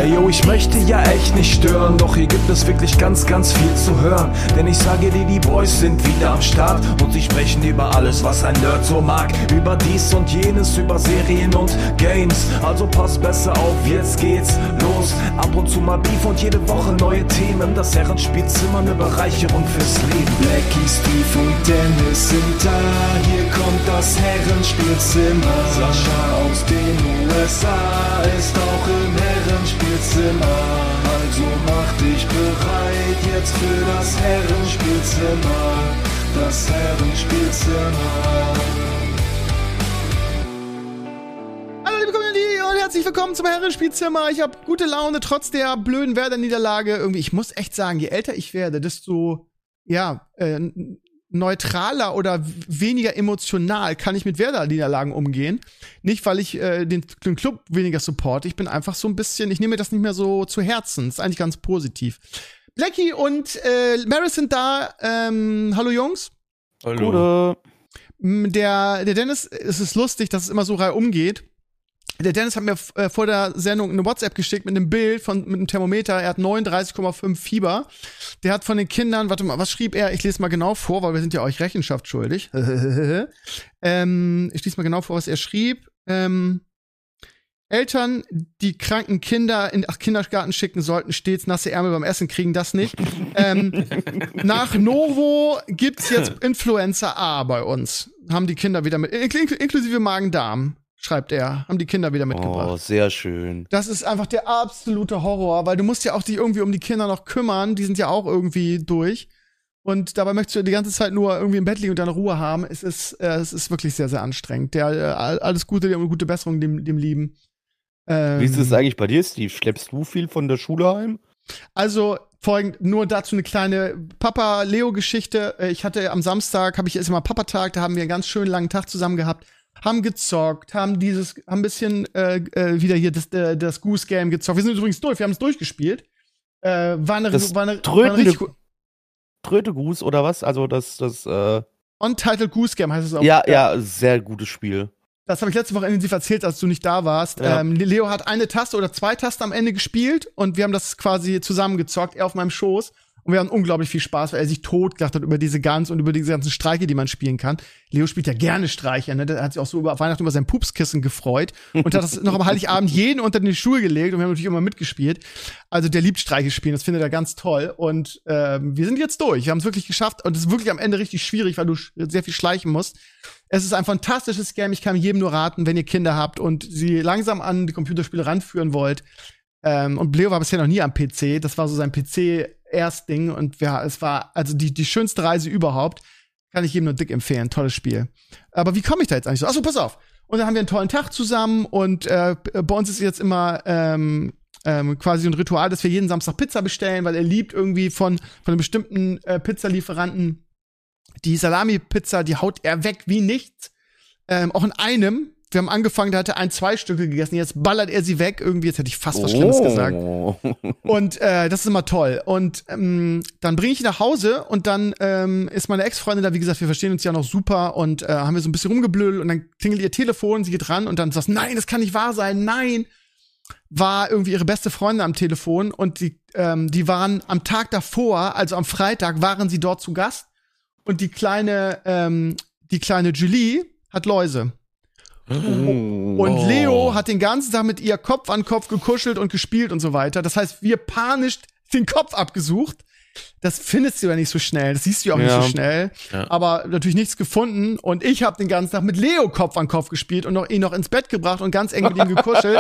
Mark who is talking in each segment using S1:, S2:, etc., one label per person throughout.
S1: Ey yo, ich möchte ja echt nicht stören, doch hier gibt es wirklich ganz, ganz viel zu hören. Denn ich sage dir, die Boys sind wieder am Start und sie sprechen über alles, was ein Nerd so mag. Über dies und jenes, über Serien und Games. Also pass besser auf, jetzt geht's los. Ab und zu mal Beef und jede Woche neue Themen. Das Herrenspielzimmer, eine Bereicherung fürs Leben. Blackie, Steve und Dennis sind da. Hier kommt das Herrenspielzimmer. Sascha aus den USA ist auch im Herrenspielzimmer. Also mach dich bereit jetzt für das Herrenspielzimmer. Das Herrenspielzimmer.
S2: Hallo liebe Community und herzlich willkommen zum Herrenspielzimmer. Ich habe gute Laune trotz der blöden Werder-Niederlage. Irgendwie, ich muss echt sagen, je älter ich werde, desto neutraler oder weniger emotional kann ich mit Werder-Niederlagen umgehen. Nicht, weil ich den Club weniger supporte. Ich bin einfach so ein bisschen, ich nehme mir das nicht mehr so zu Herzen. Das ist eigentlich ganz positiv. Blackie und Maris sind da. Hallo Jungs.
S3: Hallo.
S2: Der Dennis, es ist lustig, dass es immer so reihum geht. Der Dennis hat mir vor der Sendung eine WhatsApp geschickt mit einem Bild mit einem Thermometer. Er hat 39,5 Fieber. Der hat von den Kindern, warte mal, was schrieb er? Ich lese mal genau vor, weil wir sind ja euch Rechenschaft schuldig. Ich lese mal genau vor, was er schrieb. Eltern, die kranken Kinder in Kindergarten schicken, sollten stets nasse Ärmel beim Essen kriegen, das nicht. Nach Novo gibt's jetzt Influenza A bei uns. Haben die Kinder wieder mit, inklusive Magen-Darm. Schreibt er, haben die Kinder wieder mitgebracht.
S3: Oh, sehr schön.
S2: Das ist einfach der absolute Horror, weil du musst ja auch dich irgendwie um die Kinder noch kümmern, die sind ja auch irgendwie durch. Und dabei möchtest du die ganze Zeit nur irgendwie im Bett liegen und deine Ruhe haben. Es ist wirklich sehr, sehr anstrengend. Alles Gute und gute Besserung dem Lieben.
S3: Wie ist es eigentlich bei dir, Steve? Schleppst du viel von der Schule heim?
S2: Also, folgend, nur dazu eine kleine Papa-Leo-Geschichte. Ich hatte am Samstag, ist immer Papatag, da haben wir einen ganz schönen langen Tag zusammen gehabt. Haben gezockt, haben ein bisschen wieder hier das Goose Game gezockt. Wir sind übrigens durch, wir haben es durchgespielt. War eine richtig
S3: Tröte Goose oder was? Also das
S2: Untitled Goose Game heißt es auch.
S3: Ja, sehr gutes Spiel.
S2: Das habe ich letzte Woche intensiv erzählt, als du nicht da warst.
S3: Ja.
S2: Leo hat eine Taste oder zwei Tasten am Ende gespielt und wir haben das quasi zusammengezockt, er auf meinem Schoß. Und wir haben unglaublich viel Spaß, weil er sich totgelacht hat über diese Gans und über diese ganzen Streiche, die man spielen kann. Leo spielt ja gerne Streiche, ne? Der hat sich auch so über Weihnachten über sein Pupskissen gefreut und hat das noch am Heiligabend jeden unter den Stuhl gelegt und wir haben natürlich immer mitgespielt. Also der liebt Streiche spielen, das findet er ganz toll. Und wir sind jetzt durch. Wir haben es wirklich geschafft und es ist wirklich am Ende richtig schwierig, weil du sehr viel schleichen musst. Es ist ein fantastisches Game. Ich kann jedem nur raten, wenn ihr Kinder habt und sie langsam an die Computerspiele ranführen wollt. Und Leo war bisher noch nie am PC. Das war so sein PC-Erstding. Und es war also die schönste Reise überhaupt. Kann ich jedem nur dick empfehlen. Tolles Spiel. Aber wie komme ich da jetzt eigentlich so? Achso, pass auf. Und dann haben wir einen tollen Tag zusammen. Und bei uns ist jetzt immer quasi ein Ritual, dass wir jeden Samstag Pizza bestellen, weil er liebt irgendwie von einem bestimmten Pizzalieferanten die Salami-Pizza, die haut er weg wie nichts. Auch in einem. Wir haben angefangen, da hat er 2 Stücke gegessen. Jetzt ballert er sie weg. Irgendwie, jetzt hätte ich fast was Schlimmes gesagt. Und das ist immer toll. Und dann bringe ich ihn nach Hause und dann ist meine Ex-Freundin da, wie gesagt, wir verstehen uns ja noch super und haben wir so ein bisschen rumgeblödelt und dann klingelt ihr Telefon, sie geht ran und dann sagt, nein, das kann nicht wahr sein, nein. War irgendwie ihre beste Freundin am Telefon und die waren am Tag davor, also am Freitag, waren sie dort zu Gast und die kleine Julie hat Läuse. Und Leo hat den ganzen Tag mit ihr Kopf an Kopf gekuschelt und gespielt und so weiter. Das heißt, wir panisch den Kopf abgesucht. Das findest du ja nicht so schnell. Das siehst du ja auch nicht so schnell. Ja. Aber natürlich nichts gefunden. Und ich habe den ganzen Tag mit Leo Kopf an Kopf gespielt und ihn noch ins Bett gebracht und ganz eng mit ihm gekuschelt.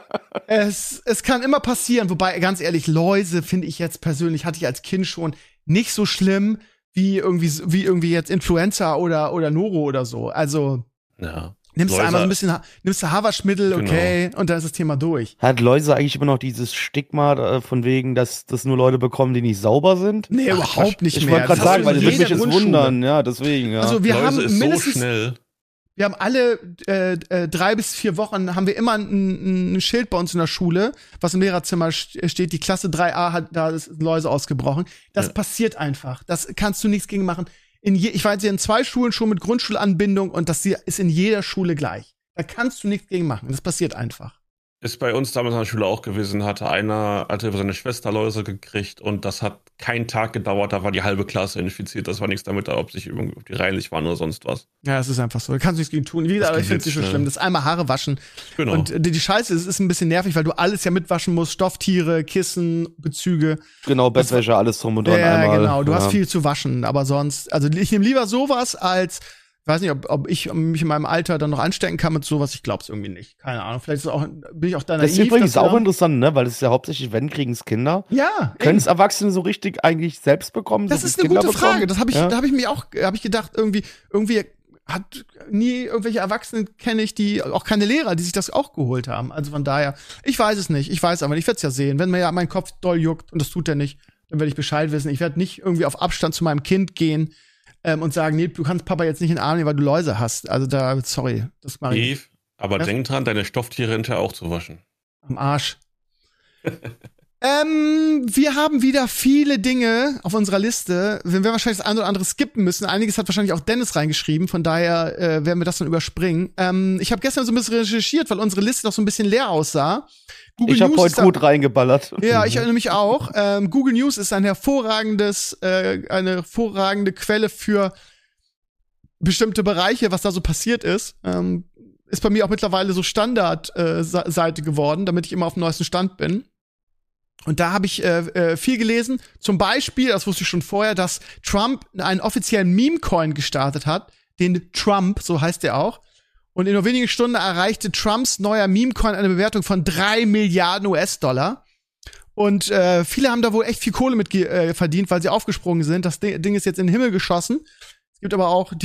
S2: Es kann immer passieren. Wobei, ganz ehrlich, Läuse finde ich jetzt persönlich, hatte ich als Kind schon nicht so schlimm wie irgendwie jetzt Influenza oder Noro oder so. Also,
S3: ja.
S2: Nimmst du einmal so ein bisschen, nimmst du Haarwaschmittel, okay, und dann ist das Thema durch.
S3: Hat Läuse eigentlich immer noch dieses Stigma von wegen, dass das nur Leute bekommen, die nicht sauber sind?
S2: Nee, überhaupt nicht mehr.
S3: Ich wollte gerade sagen, weil das würde mich jetzt wundern, ja, deswegen, ja.
S2: Also wir
S4: Läuse
S2: haben
S4: ist
S2: mindestens,
S4: so schnell.
S2: Wir haben alle 3 bis 4 Wochen haben wir immer ein Schild bei uns in der Schule, was im Lehrerzimmer steht, die Klasse 3a hat da ist Läuse ausgebrochen. Das passiert einfach. Das kannst du nichts gegen machen. Ich war jetzt in 2 Schulen schon mit Grundschulanbindung und das ist in jeder Schule gleich. Da kannst du nichts gegen machen. Das passiert einfach.
S4: Ist bei uns damals in der Schule auch gewesen, hatte über seine Schwester Läuse gekriegt und das hat keinen Tag gedauert, da war die halbe Klasse infiziert. Das war nichts damit, ob die reinlich waren oder sonst was.
S2: Ja, es ist einfach so. Du kannst nichts gegen tun. Wie gesagt, aber ich finde es nicht so schlimm. Das einmal Haare waschen.
S4: Genau.
S2: Und die Scheiße ist ein bisschen nervig, weil du alles ja mitwaschen musst. Stofftiere, Kissen, Bezüge.
S3: Genau, Bettwäsche, alles drum und dran
S2: einmal. Ja, genau. Du
S3: ja.
S2: hast viel zu waschen. Aber sonst, also ich nehme lieber sowas als, ich weiß nicht, ob ich mich in meinem Alter dann noch anstecken kann mit sowas. Ich glaube es irgendwie nicht. Keine Ahnung. Vielleicht bin ich auch da naiv.
S3: Das ist übrigens auch interessant, ne? Weil das ist ja hauptsächlich, wenn kriegen es Kinder.
S2: Ja.
S3: Können es Erwachsene so richtig eigentlich selbst bekommen?
S2: Das
S3: so
S2: ist eine
S3: Kinder
S2: gute
S3: bekommen?
S2: Frage. Das habe ich,
S3: ja?
S2: da habe ich mir auch, gedacht, irgendwie hat nie irgendwelche Erwachsenen kenne ich, die auch keine Lehrer, die sich das auch geholt haben. Also von daher, ich weiß es nicht. Ich weiß aber, ich werde es ja sehen. Wenn mir ja mein Kopf doll juckt und das tut er nicht, dann werde ich Bescheid wissen. Ich werde nicht irgendwie auf Abstand zu meinem Kind gehen und sagen, nee, du kannst Papa jetzt nicht in den Arm nehmen, weil du Läuse hast. Also sorry, das mache ich nicht.
S4: Aber denk dran, deine Stofftiere hinterher auch zu waschen.
S2: Am Arsch. Wir haben wieder viele Dinge auf unserer Liste. Wir werden wahrscheinlich das eine oder andere skippen müssen. Einiges hat wahrscheinlich auch Dennis reingeschrieben, von daher werden wir das dann überspringen. Ich habe gestern so ein bisschen recherchiert, weil unsere Liste noch so ein bisschen leer aussah. Google
S3: ich habe heute gut reingeballert.
S2: Ja, ich erinnere mich auch. Google News ist eine hervorragende Quelle für bestimmte Bereiche, was da so passiert ist. Ist bei mir auch mittlerweile so Standard-Seite geworden, damit ich immer auf dem neuesten Stand bin. Und da habe ich viel gelesen. Zum Beispiel, das wusste ich schon vorher, dass Trump einen offiziellen Meme-Coin gestartet hat. Den Trump, so heißt der auch. Und in nur wenigen Stunden erreichte Trumps neuer Meme-Coin eine Bewertung von 3 Milliarden US-Dollar. Und viele haben da wohl echt viel Kohle mit verdient, weil sie aufgesprungen sind. Das Ding ist jetzt in den Himmel geschossen. Es gibt aber auch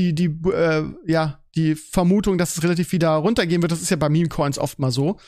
S2: die Vermutung, dass es relativ wieder runtergehen wird. Das ist ja bei Meme-Coins oft mal so.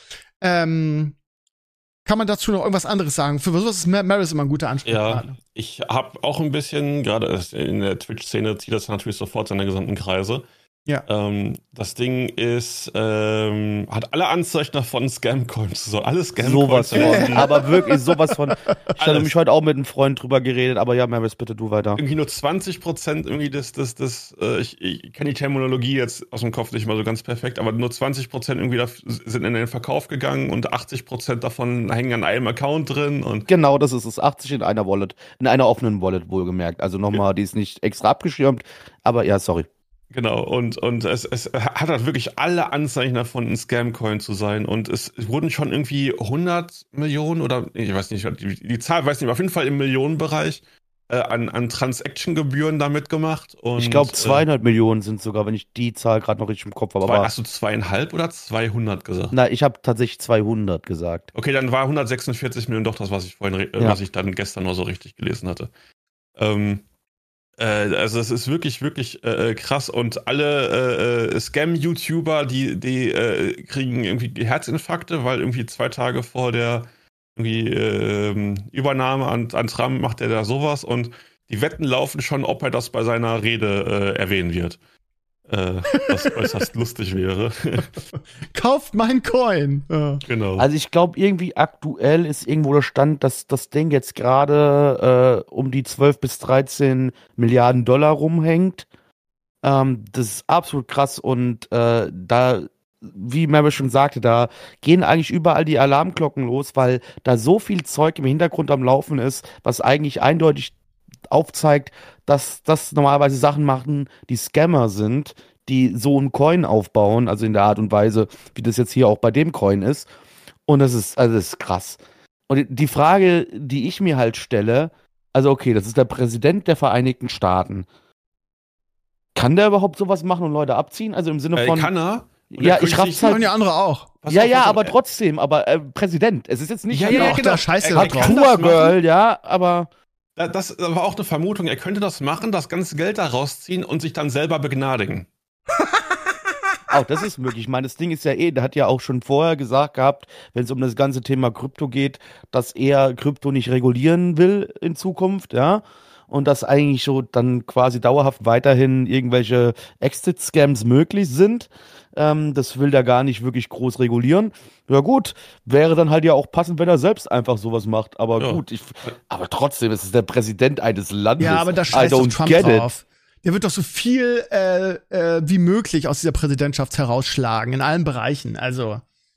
S2: Kann man dazu noch irgendwas anderes sagen? Für was ist Maris immer ein guter Ansprechpartner?
S4: Ja, ich habe auch ein bisschen, gerade in der Twitch-Szene zieht das natürlich sofort seine gesamten Kreise.
S2: Ja.
S4: Das Ding ist, hat alle Anzeichen von Scam-Coins. So, alle
S3: Sowas
S4: Scam-Coins.
S3: von. Aber wirklich sowas von. Ich hatte mich heute auch mit einem Freund drüber geredet, aber ja, Maris, bitte du weiter.
S4: Irgendwie nur 20% irgendwie ich kenne die Terminologie jetzt aus dem Kopf nicht mal so ganz perfekt, aber nur 20% irgendwie sind in den Verkauf gegangen und 80% davon hängen an einem Account drin. Und
S3: genau, das ist es. 80 in einer Wallet. In einer offenen Wallet, wohlgemerkt. Also nochmal, die ist nicht extra abgeschirmt, aber ja, sorry.
S4: Genau, und es hat halt wirklich alle Anzeichen davon, ein Scam-Coin zu sein. Und es wurden schon irgendwie 100 Millionen oder, ich weiß nicht, die Zahl weiß nicht, aber auf jeden Fall im Millionenbereich an Transaction-Gebühren damit gemacht. Und,
S3: ich glaube, 200 Millionen sind sogar, wenn ich die Zahl gerade noch richtig im Kopf habe.
S4: Hast du 2,5 oder 200 gesagt?
S3: Na, ich habe tatsächlich 200 gesagt.
S4: Okay, dann war 146 Millionen doch das, was ich was ich dann gestern nur so richtig gelesen hatte. Also es ist wirklich, wirklich krass und alle Scam-YouTuber, die kriegen irgendwie Herzinfarkte, weil irgendwie 2 Tage vor der Übernahme an Trump macht er da sowas und die Wetten laufen schon, ob er das bei seiner Rede erwähnen wird. Was äußerst lustig wäre.
S2: Kauft mein Coin. Ja.
S4: Genau.
S3: Also ich glaube, irgendwie aktuell ist irgendwo der Stand, dass das Ding jetzt gerade um die 12 bis 13 Milliarden Dollar rumhängt. Das ist absolut krass und da, wie Mary schon sagte, da gehen eigentlich überall die Alarmglocken los, weil da so viel Zeug im Hintergrund am Laufen ist, was eigentlich eindeutig aufzeigt, dass das normalerweise Sachen machen, die Scammer sind, die so einen Coin aufbauen, also in der Art und Weise, wie das jetzt hier auch bei dem Coin ist. Und das ist krass. Und die Frage, die ich mir halt stelle, also okay, das ist der Präsident der Vereinigten Staaten. Kann der überhaupt sowas machen und Leute abziehen? Also im Sinne von...
S4: Kann er?
S3: Ja, ich raff's halt.
S2: Können ja andere auch.
S3: Aber trotzdem, aber Präsident. Es ist jetzt nicht...
S2: Genau. Da scheiße
S4: Er
S2: drauf.
S4: kann
S3: Tour Girl, ja, aber...
S4: Das war auch eine Vermutung, er könnte das machen, das ganze Geld da rausziehen und sich dann selber begnadigen.
S3: Auch das ist möglich. Ich meine, das Ding ist ja der hat ja auch schon vorher gesagt gehabt, wenn es um das ganze Thema Krypto geht, dass er Krypto nicht regulieren will in Zukunft, ja. Und dass eigentlich so dann quasi dauerhaft weiterhin irgendwelche Exit-Scams möglich sind. Das will der gar nicht wirklich groß regulieren. Ja gut, wäre dann halt ja auch passend, wenn er selbst einfach sowas macht. Aber
S4: ja.
S3: gut, aber trotzdem, es ist der Präsident eines Landes.
S2: Ja, aber da scheißt doch Trump drauf. Der wird doch so viel wie möglich aus dieser Präsidentschaft herausschlagen, in allen Bereichen. Also,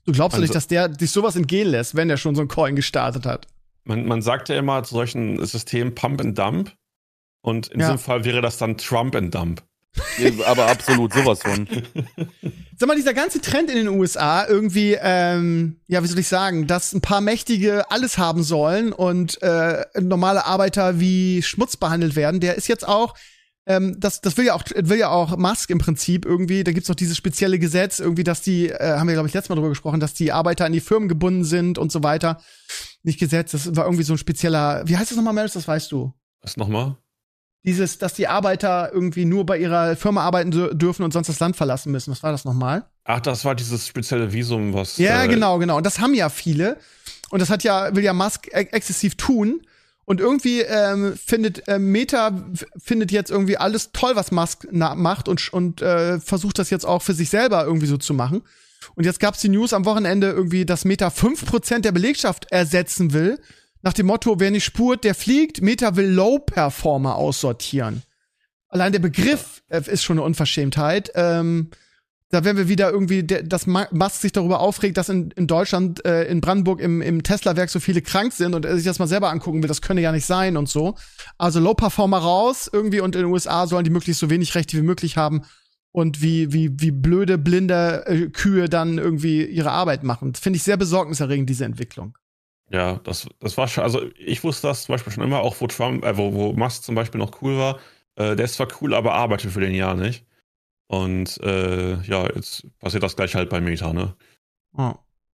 S2: Du glaubst doch
S4: Also-
S2: nicht, dass der sich sowas entgehen lässt, wenn der schon so ein Coin gestartet hat.
S4: Man sagt ja immer zu solchen Systemen Pump and Dump. Und in
S2: Ja.
S4: diesem Fall wäre das dann Trump and Dump.
S3: Aber absolut sowas von.
S2: Sag mal, dieser ganze Trend in den USA irgendwie, wie soll ich sagen, dass ein paar Mächtige alles haben sollen und normale Arbeiter wie Schmutz behandelt werden, der ist jetzt auch, das will ja auch Musk im Prinzip irgendwie, da gibt's noch dieses spezielle Gesetz irgendwie, dass die, haben wir glaube ich letztes Mal drüber gesprochen, dass die Arbeiter an die Firmen gebunden sind und so weiter. Nicht Gesetz, das war irgendwie so ein spezieller, wie heißt das nochmal, Melis, das weißt du?
S4: Was nochmal?
S2: Dass die Arbeiter irgendwie nur bei ihrer Firma arbeiten dürfen und sonst das Land verlassen müssen. Was war das nochmal?
S4: Ach, das war dieses spezielle Visum, was.
S2: Ja, genau. Und das haben ja viele. Und das will ja Musk exzessiv tun. Und irgendwie findet Meta findet jetzt irgendwie alles toll, was Musk macht und versucht das jetzt auch für sich selber irgendwie so zu machen. Und jetzt gab's die News am Wochenende irgendwie, dass Meta 5% der Belegschaft ersetzen will. Nach dem Motto, wer nicht spurt, der fliegt. Meta will Low-Performer aussortieren. Allein der Begriff ist schon eine Unverschämtheit. Da werden wir wieder irgendwie, dass Musk sich darüber aufregt, dass in Deutschland, in Brandenburg im Tesla-Werk so viele krank sind und er sich das mal selber angucken will, das könne ja nicht sein und so. Also Low-Performer raus irgendwie und in den USA sollen die möglichst so wenig Rechte wie möglich haben und wie blöde, blinde Kühe dann irgendwie ihre Arbeit machen. Das finde ich sehr besorgniserregend, diese Entwicklung.
S4: Ja, das war schon, also ich wusste das zum Beispiel schon immer, auch wo Musk zum Beispiel noch cool war. Der ist zwar cool, aber arbeitet für den Jahr nicht. Und jetzt passiert das gleich halt bei Meta, ne?
S2: Oh.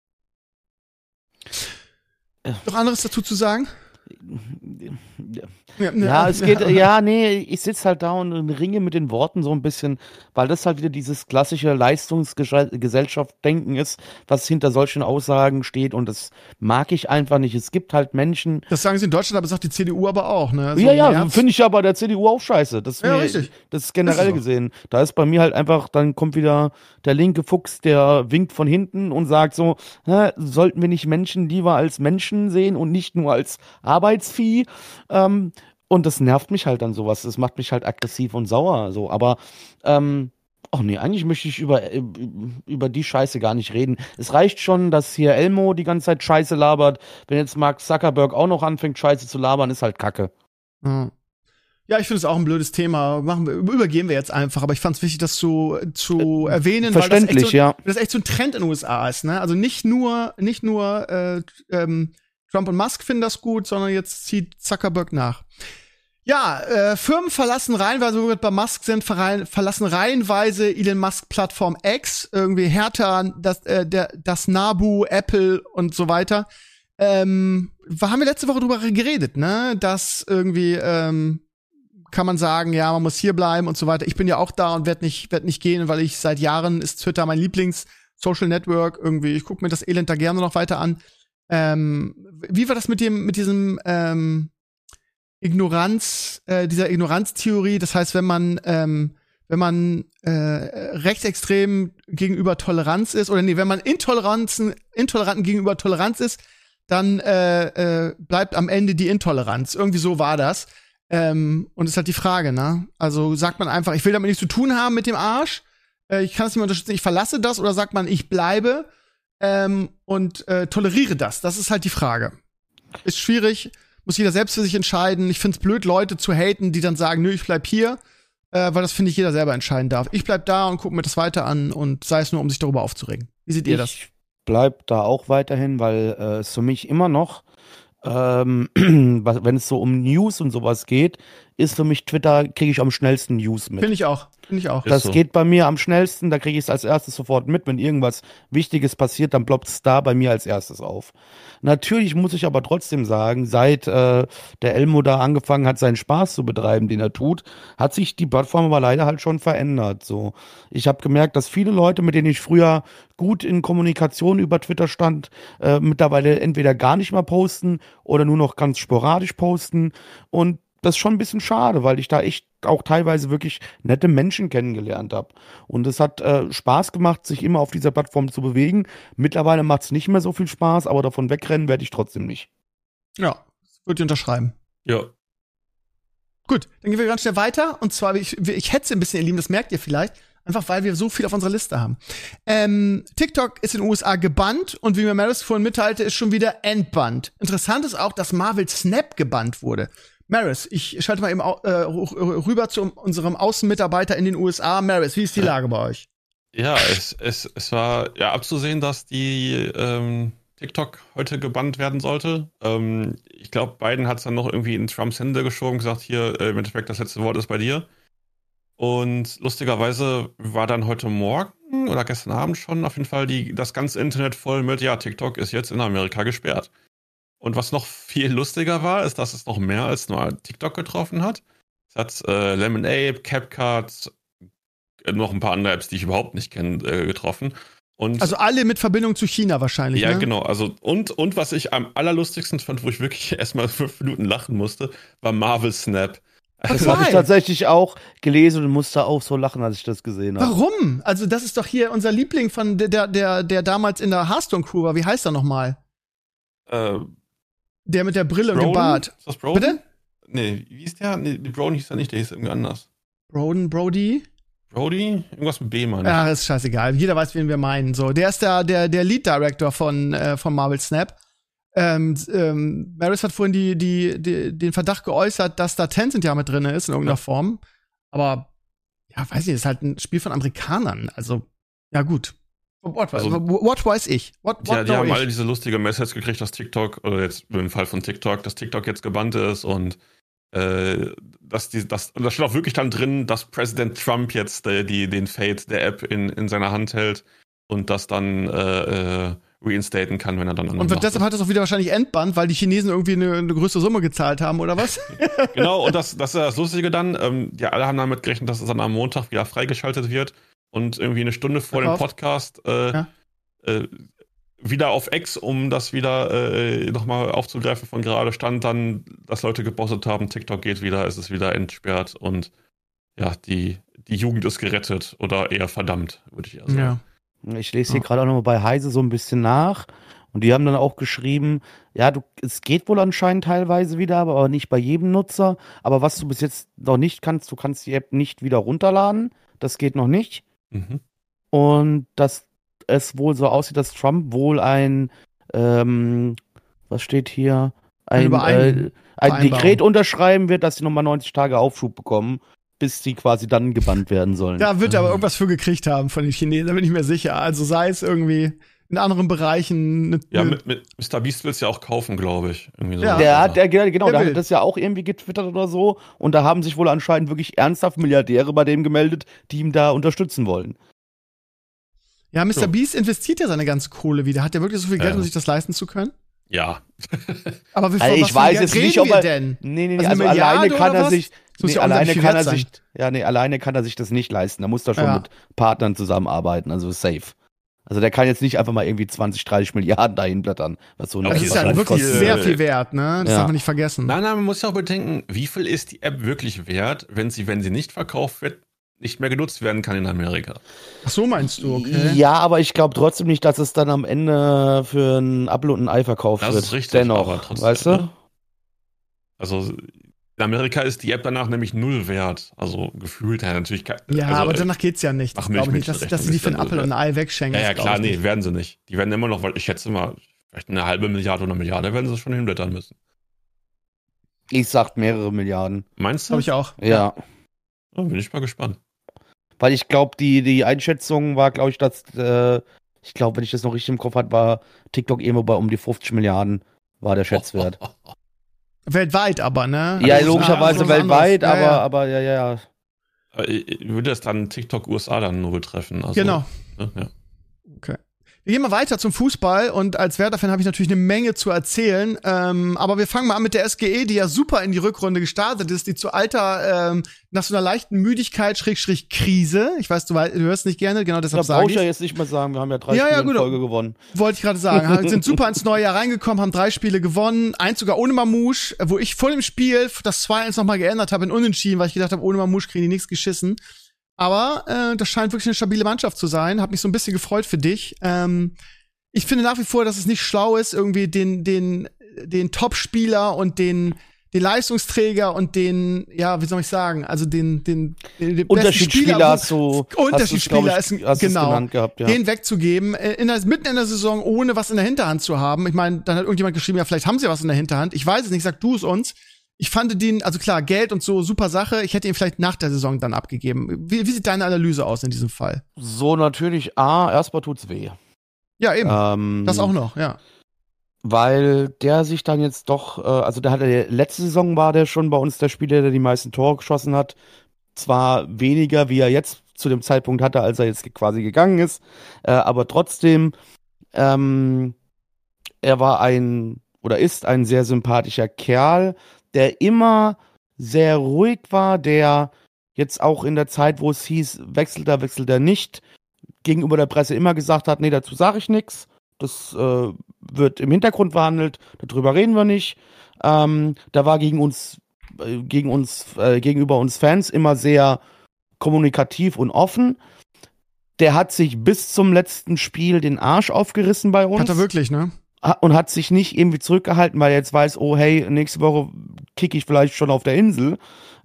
S2: Noch anderes dazu zu sagen?
S3: Ich sitze halt da und ringe mit den Worten so ein bisschen, weil das halt wieder dieses klassische Leistungsgesellschaft-Denken ist, was hinter solchen Aussagen steht und das mag ich einfach nicht. Es gibt halt Menschen.
S2: Das sagen sie in Deutschland, aber sagt die CDU aber auch, ne? So
S3: Finde ich aber der CDU auch scheiße.
S2: Richtig.
S3: Das ist generell gesehen. Da ist bei mir halt einfach, dann kommt wieder der linke Fuchs, der winkt von hinten und sagt so, sollten wir nicht Menschen lieber als Menschen sehen und nicht nur als Arbeitsvieh? Und das nervt mich halt dann sowas. Das macht mich halt aggressiv und sauer. So. Aber eigentlich möchte ich über die Scheiße gar nicht reden. Es reicht schon, dass hier Elmo die ganze Zeit Scheiße labert. Wenn jetzt Mark Zuckerberg auch noch anfängt, Scheiße zu labern, ist halt Kacke.
S2: Ja, ich finde es auch ein blödes Thema. Übergehen wir jetzt einfach. Aber ich fand es wichtig, das zu erwähnen,
S3: verständlich,
S2: weil das echt so ein Trend in den USA ist. Ne? Also nicht nur Trump und Musk finden das gut, sondern jetzt zieht Zuckerberg nach. Ja, Firmen verlassen reihenweise, wo wir bei Musk sind, verlassen reihenweise Elon Musk Plattform X, irgendwie Hertha, das Nabu, Apple und so weiter. Haben wir letzte Woche drüber geredet, ne? Dass irgendwie kann man sagen, ja, man muss hier bleiben und so weiter. Ich bin ja auch da und werd nicht gehen, weil ich seit Jahren ist Twitter mein Lieblings-Social Network irgendwie. Ich gucke mir das Elend da gerne noch weiter an. Wie war das mit diesem dieser Ignoranztheorie? Das heißt, wenn man rechtsextrem gegenüber Toleranz ist, wenn man Intoleranten gegenüber Toleranz ist, dann bleibt am Ende die Intoleranz. Irgendwie so war das. Und ist halt die Frage, ne? Also sagt man einfach, ich will damit nichts zu tun haben mit dem Arsch, ich kann es nicht mehr unterstützen, ich verlasse das, oder sagt man, ich bleibe und toleriere das? Das ist halt die Frage. Ist schwierig, muss jeder selbst für sich entscheiden. Ich find's blöd, Leute zu haten, die dann sagen, nö, ich bleib hier, weil das, finde ich, jeder selber entscheiden darf. Ich bleib da und gucke mir das weiter an und sei es nur, um sich darüber aufzuregen. Wie seht ihr das?
S3: Ich bleib da auch weiterhin, weil es für mich immer noch wenn es so um News und sowas geht, ist für mich Twitter, kriege ich am schnellsten News mit.
S2: Finde ich auch.
S3: Das so. Geht bei mir am schnellsten, da kriege ich es als erstes sofort mit. Wenn irgendwas Wichtiges passiert, dann ploppt es da bei mir als erstes auf. Natürlich muss ich aber trotzdem sagen, seit der Elmo da angefangen hat, seinen Spaß zu betreiben, den er tut, hat sich die Plattform aber leider halt schon verändert. So, ich habe gemerkt, dass viele Leute, mit denen ich früher gut in Kommunikation über Twitter stand, mittlerweile entweder gar nicht mehr posten oder nur noch ganz sporadisch posten. Und das ist schon ein bisschen schade, weil ich da echt auch teilweise wirklich nette Menschen kennengelernt habe. Und es hat Spaß gemacht, sich immer auf dieser Plattform zu bewegen. Mittlerweile macht es nicht mehr so viel Spaß, aber davon wegrennen werde ich trotzdem nicht.
S2: Ja, würde ich unterschreiben.
S4: Ja.
S2: Gut, dann gehen wir ganz schnell weiter. Und zwar, ich hetze ein bisschen, ihr Lieben, das merkt ihr vielleicht. Einfach weil wir so viel auf unserer Liste haben. TikTok ist in den USA gebannt und wie mir Maris vorhin mitteilte, ist schon wieder entbannt. Interessant ist auch, dass Marvel Snap gebannt wurde. Maris, ich schalte mal eben rüber zu unserem Außenmitarbeiter in den USA. Maris, wie ist die Lage bei euch?
S4: Ja, es war ja abzusehen, dass die TikTok heute gebannt werden sollte. Ich glaube, Biden hat es dann noch irgendwie in Trumps Hände geschoben und gesagt, hier, im Endeffekt, das letzte Wort ist bei dir. Und lustigerweise war dann heute Morgen oder gestern Abend schon auf jeden Fall das ganze Internet voll mit, ja, TikTok ist jetzt in Amerika gesperrt. Und was noch viel lustiger war, ist, dass es noch mehr als nur TikTok getroffen hat. Es hat Lemonade, CapCut, noch ein paar andere Apps, die ich überhaupt nicht kenne, getroffen. Und
S2: also alle mit Verbindung zu China wahrscheinlich,
S4: ja,
S2: ne?
S4: genau. Also und was ich am allerlustigsten fand, wo ich wirklich erstmal 5 Minuten lachen musste, war Marvel Snap.
S3: Das habe ich tatsächlich auch gelesen und musste auch so lachen, als ich das gesehen habe.
S2: Warum? Also das ist doch hier unser Liebling von der damals in der Hearthstone Crew war. Wie heißt er nochmal? Der mit der Brille und dem Bart.
S4: Ist das Broden?
S2: Bitte?
S4: Nee, wie hieß der? Nee, Broden hieß der nicht, der hieß irgendwie anders.
S2: Brody?
S4: Brody? Irgendwas mit B, Mann.
S2: Ja, ist scheißegal. Jeder weiß, wen wir meinen. So, der ist der Lead Director von Marvel Snap. Maris hat vorhin den Verdacht geäußert, dass da Tencent ja mit drin ist in irgendeiner Form. Aber, ja, weiß ich, ist halt ein Spiel von Amerikanern. Also, ja, gut. What weiß ich?
S4: Die haben alle diese lustige Message gekriegt, dass TikTok, oder jetzt im Fall von TikTok, dass TikTok jetzt gebannt ist und und da steht auch wirklich dann drin, dass Präsident Trump jetzt den Fate der App in seiner Hand hält und das dann reinstaten kann, wenn er dann
S2: und deshalb hat es auch wieder wahrscheinlich entbannt, weil die Chinesen irgendwie eine größere Summe gezahlt haben, oder was?
S4: Genau, und das ist das Lustige dann. Ja, alle haben damit gerechnet, dass es dann am Montag wieder freigeschaltet wird und irgendwie eine Stunde vor dem Podcast wieder auf X, um das wieder nochmal aufzugreifen von gerade, stand dann, dass Leute gepostet haben, TikTok geht wieder, es ist wieder entsperrt und ja, die Jugend ist gerettet oder eher verdammt, würde ich eher sagen.
S2: Ja.
S3: Ich lese hier gerade auch noch bei Heise so ein bisschen nach und die haben dann auch geschrieben, ja, es geht wohl anscheinend teilweise wieder, aber nicht bei jedem Nutzer, aber was du bis jetzt noch nicht kannst, du kannst die App nicht wieder runterladen, das geht noch nicht.
S4: Mhm.
S3: Und dass es wohl so aussieht, dass Trump wohl was steht hier? Ein Dekret unterschreiben wird, dass sie nochmal 90 Tage Aufschub bekommen, bis sie quasi dann gebannt werden sollen.
S2: Da wird er aber irgendwas für gekriegt haben von den Chinesen, da bin ich mir sicher. Also sei es irgendwie in anderen Bereichen.
S4: Ja, mit Mr. Beast will es ja auch kaufen, glaube ich. Irgendwie so.
S2: Ja.
S3: Der hat das ja auch irgendwie getwittert oder so. Und da haben sich wohl anscheinend wirklich ernsthaft Milliardäre bei dem gemeldet, die ihm da unterstützen wollen.
S2: Ja, Mr. Beast investiert ja seine ganze Kohle wieder. Hat er wirklich so viel Geld, um sich das leisten zu können?
S4: Ja.
S2: Aber wie
S3: ich weiß jetzt nicht, ob er
S2: denn?
S3: Nee,
S2: also
S3: alleine kann er sich
S2: alleine
S3: kann er sich das nicht leisten. Da muss er schon mit Partnern zusammenarbeiten, also safe. Also der kann jetzt nicht einfach mal irgendwie 20, 30 Milliarden dahin blättern. Was so
S2: aber es ist ja wirklich sehr viel wert, ne? Das darf man nicht vergessen.
S4: Nein, man muss ja auch bedenken, wie viel ist die App wirklich wert, wenn sie nicht verkauft wird, nicht mehr genutzt werden kann in Amerika.
S2: Ach so meinst du, okay.
S3: Ja, aber ich glaube trotzdem nicht, dass es dann am Ende für ein Apfel und ein Ei verkauft wird.
S4: Das ist richtig,
S3: dennoch,
S4: aber trotzdem,
S3: weißt du?
S4: Ne? Also in Amerika ist die App danach nämlich 0 wert. Also gefühlt natürlich.
S2: Ja,
S4: also,
S2: aber danach geht's ja nicht. Ich glaube nicht, dass sie die für ein Apfel und ein Ei wegschenken.
S4: Ja, klar, nee, werden sie nicht. Die werden immer noch, weil ich schätze mal, vielleicht 1/2 Milliarde oder 1 Milliarde werden sie schon hinblättern müssen.
S3: Ich sag mehrere Milliarden.
S4: Meinst du?
S2: Glaube ich auch.
S3: Ja.
S4: Oh, bin ich mal gespannt.
S3: Weil ich glaube, die Einschätzung war, glaube ich, dass, ich glaube, wenn ich das noch richtig im Kopf hatte, war TikTok irgendwo bei um die 50 Milliarden war der Schätzwert.
S2: Weltweit aber, ne?
S3: Ja,
S2: also
S3: logischerweise weltweit, aber ja.
S4: Würde es dann TikTok USA dann nur betreffen? Also,
S2: genau.
S4: Ja.
S2: Okay. Wir gehen mal weiter zum Fußball und als Werder-Fan habe ich natürlich eine Menge zu erzählen, aber wir fangen mal an mit der SGE, die ja super in die Rückrunde gestartet ist, die zu Alter nach so einer leichten Müdigkeit Krise, ich weiß, du hörst nicht gerne, genau deshalb sage ich.
S3: Da brauche ich ja jetzt nicht mehr sagen, wir haben ja 3 Spiele in Folge gewonnen.
S2: Wollte ich gerade sagen, sind super ins neue Jahr reingekommen, haben 3 Spiele gewonnen, 1 sogar ohne Mamouche, wo ich vor dem Spiel das 2-1 nochmal geändert habe in Unentschieden, weil ich gedacht habe, ohne Mamouche kriegen die nichts geschissen. Aber das scheint wirklich eine stabile Mannschaft zu sein. Hab mich so ein bisschen gefreut für dich. Ich finde nach wie vor, dass es nicht schlau ist, irgendwie den Top-Spieler und den Leistungsträger und den, ja, wie soll ich sagen, also den
S3: Unterschiedsspieler hast du
S2: Unterschiedsspieler ist genau
S3: genannt gehabt, ja.
S2: den wegzugeben, mitten in der Saison, ohne was in der Hinterhand zu haben. Ich meine, dann hat irgendjemand geschrieben, ja, vielleicht haben sie was in der Hinterhand. Ich weiß es nicht, sag du es uns. Ich fand den, also klar, Geld und so, super Sache. Ich hätte ihn vielleicht nach der Saison dann abgegeben. Wie sieht deine Analyse aus in diesem Fall?
S3: So natürlich, erstmal tut's weh.
S2: Ja, eben. Das auch noch, ja.
S3: Weil der sich dann jetzt doch, also letzte Saison war der schon bei uns der Spieler, der die meisten Tore geschossen hat. Zwar weniger, wie er jetzt zu dem Zeitpunkt hatte, als er jetzt quasi gegangen ist, aber trotzdem, er war ist ein sehr sympathischer Kerl, der immer sehr ruhig war, der jetzt auch in der Zeit, wo es hieß, wechselt er nicht, gegenüber der Presse immer gesagt hat, nee, dazu sage ich nichts. Das wird im Hintergrund verhandelt, darüber reden wir nicht. Da war gegenüber uns Fans immer sehr kommunikativ und offen. Der hat sich bis zum letzten Spiel den Arsch aufgerissen bei uns.
S2: Hat er wirklich, ne?
S3: Und hat sich nicht irgendwie zurückgehalten, weil er jetzt weiß, oh hey, nächste Woche kicke ich vielleicht schon auf der Insel.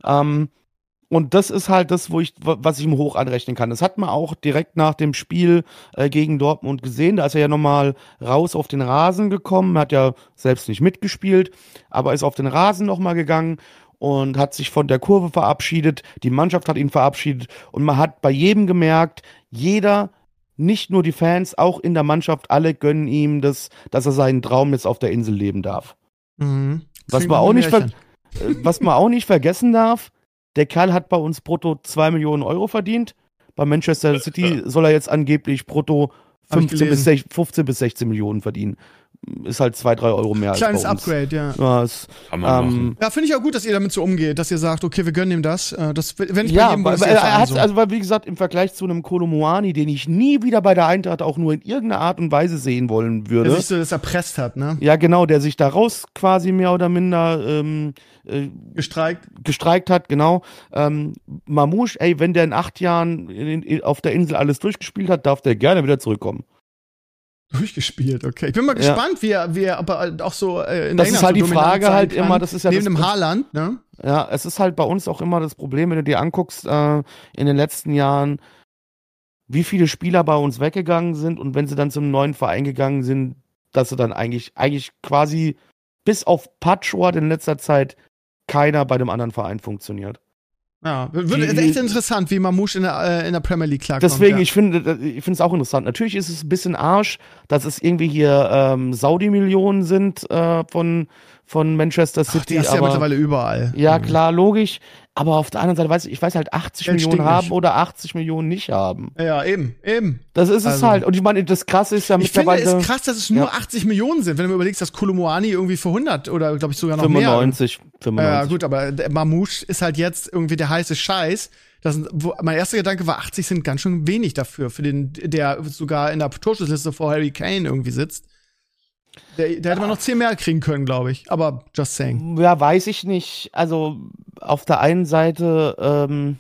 S3: Und das ist halt das, was ich ihm hoch anrechnen kann. Das hat man auch direkt nach dem Spiel gegen Dortmund gesehen. Da ist er ja nochmal raus auf den Rasen gekommen. Er hat ja selbst nicht mitgespielt, aber ist auf den Rasen nochmal gegangen und hat sich von der Kurve verabschiedet. Die Mannschaft hat ihn verabschiedet. Und man hat bei jedem gemerkt, jeder, nicht nur die Fans, auch in der Mannschaft, alle gönnen ihm das, dass er seinen Traum jetzt auf der Insel leben darf.
S2: Mhm.
S3: Was man auch nicht vergessen darf, der Kerl hat bei uns brutto 2 Millionen Euro verdient. Bei Manchester City soll er jetzt angeblich brutto 15 bis 16 Millionen verdienen. Ist halt 2-3 Euro mehr
S2: Kleines
S3: als bei uns.
S2: Upgrade, ja. Ja, finde ich auch gut, dass ihr damit so umgeht, dass ihr sagt, okay, wir gönnen ihm das. Das wenn ich bei jedem
S3: weil wie gesagt, im Vergleich zu einem Kolo Muani, den ich nie wieder bei der Eintracht auch nur in irgendeiner Art und Weise sehen wollen würde.
S2: Der sich so das erpresst hat, ne?
S3: Ja, genau, der sich daraus quasi mehr oder minder gestreikt hat, genau. Mamouche, ey, wenn der in 8 Jahren auf der Insel alles durchgespielt hat, darf der gerne wieder zurückkommen.
S2: Durchgespielt, okay. Ich bin mal gespannt, wie er aber auch so in
S3: das ist halt
S2: so
S3: die Frage halt kann, immer, das ist ja
S2: neben dem Haaland, ne?
S3: Ja, es ist halt bei uns auch immer das Problem, wenn du dir anguckst, in den letzten Jahren, wie viele Spieler bei uns weggegangen sind und wenn sie dann zum neuen Verein gegangen sind, dass sie dann eigentlich quasi bis auf Patchworth in letzter Zeit keiner bei dem anderen Verein funktioniert.
S2: Ja, ist echt interessant, wie Mamouche in der Premier League klarkommt.
S3: Deswegen, ich finde es auch interessant. Natürlich ist es ein bisschen Arsch, dass es irgendwie hier Saudi-Millionen sind von Manchester City.
S2: Die hast du ja mittlerweile überall.
S3: Ja, klar, logisch. Aber auf der anderen Seite, ich weiß halt, 80 Millionen haben oder 80 Millionen nicht haben.
S2: Ja, eben.
S3: Das ist es halt. Und ich meine, das Krasse ist ja mittlerweile...
S2: Ich finde es krass, dass es nur 80 Millionen sind, wenn du mir überlegst, dass Kolo Muani irgendwie für 100 oder, glaube ich, sogar noch
S3: 95.
S2: Ja, gut, aber Mamouche ist halt jetzt irgendwie der heiße Scheiß. Mein erster Gedanke war, 80 sind ganz schön wenig dafür, für den, der sogar in der Torschussliste vor Harry Kane irgendwie sitzt. Der hätte man noch 10 mehr kriegen können, glaube ich. Aber just saying.
S3: Ja, weiß ich nicht. Also auf der einen Seite,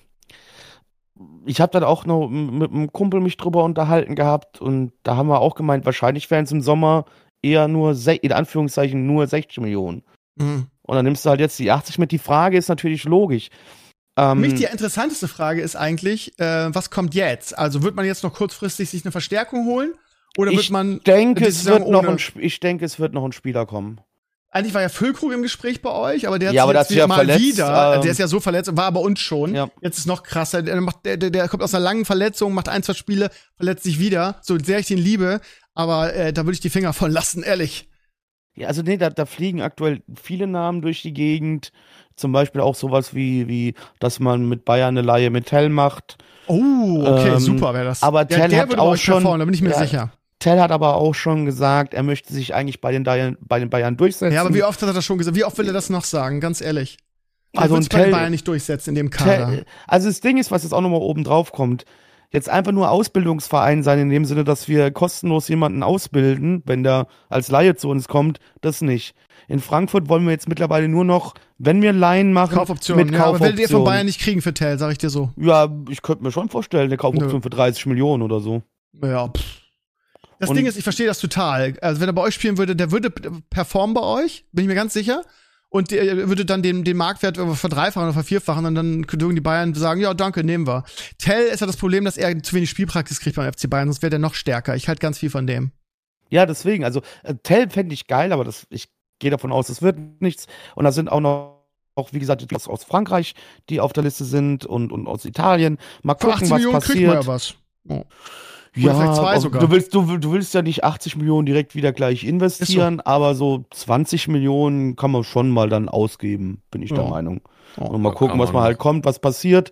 S3: ich habe dann auch noch mit einem Kumpel mich drüber unterhalten gehabt und da haben wir auch gemeint, wahrscheinlich wären es im Sommer eher nur, in Anführungszeichen, nur 60 Millionen. Mhm. Und dann nimmst du halt jetzt die 80 mit. Die Frage ist natürlich logisch.
S2: Für mich die interessanteste Frage ist eigentlich, was kommt jetzt? Also wird man jetzt noch kurzfristig sich eine Verstärkung holen? Oder wird man
S3: ich denke, es wird noch ein Spieler kommen.
S2: Eigentlich war ja Füllkrug im Gespräch bei euch, aber der hat
S3: sich
S2: jetzt
S3: wieder
S2: mal
S3: verletzt,
S2: wieder, der ist ja so verletzt und war bei uns schon.
S3: Ja.
S2: Jetzt ist noch krasser. Der kommt aus einer langen Verletzung, macht 1, 2 Spiele, verletzt sich wieder. So sehr ich ihn liebe, aber da würde ich die Finger von lassen, ehrlich.
S3: Ja, also nee, da fliegen aktuell viele Namen durch die Gegend. Zum Beispiel auch sowas wie dass man mit Bayern eine Leihe mit Tell macht.
S2: Oh, okay, super wäre das.
S3: Aber Tell hat auch schon,
S2: da bin ich mir sicher.
S3: Tell hat aber auch schon gesagt, er möchte sich eigentlich bei den Bayern durchsetzen.
S2: Ja, aber wie oft hat er das schon gesagt? Wie oft will er das noch sagen? Ganz ehrlich.
S3: Also
S2: bei den Bayern nicht durchsetzen in dem Kader.
S3: Also das Ding ist, was jetzt auch nochmal oben drauf kommt, jetzt einfach nur Ausbildungsverein sein, in dem Sinne, dass wir kostenlos jemanden ausbilden, wenn der als Laie zu uns kommt, das nicht. In Frankfurt wollen wir jetzt mittlerweile nur noch, wenn wir Laien machen,
S2: Kaufoptionen.
S3: mit Kaufoptionen.
S2: Aber werdet ihr von Bayern nicht kriegen für Tell, sag ich dir so.
S3: Ja, ich könnte mir schon vorstellen, eine Kaufoption für 30 Millionen oder so.
S2: Ja, Das Ding ist, ich verstehe das total. Also wenn er bei euch spielen würde, der würde performen bei euch, bin ich mir ganz sicher. und der würde dann den Marktwert verdreifachen oder vervierfachen und dann würden die Bayern sagen, ja, danke, nehmen wir. Tell ist ja das Problem, dass er zu wenig Spielpraxis kriegt beim FC Bayern, sonst wäre der noch stärker. Ich halte ganz viel von dem.
S3: Ja, deswegen, also Tell fände ich geil, aber ich gehe davon aus, es wird nichts. Und da sind auch wie gesagt, aus Frankreich, die auf der Liste sind und aus Italien. Mal gucken, was
S2: Millionen
S3: passiert.
S2: Kriegt man ja was. Oh.
S3: Ja,
S2: vielleicht 2 sogar.
S3: Du willst ja nicht 80 Millionen direkt wieder gleich investieren, aber so 20 Millionen kann man schon mal dann ausgeben, bin ich der Meinung. Und mal gucken, was mal halt kommt, was passiert.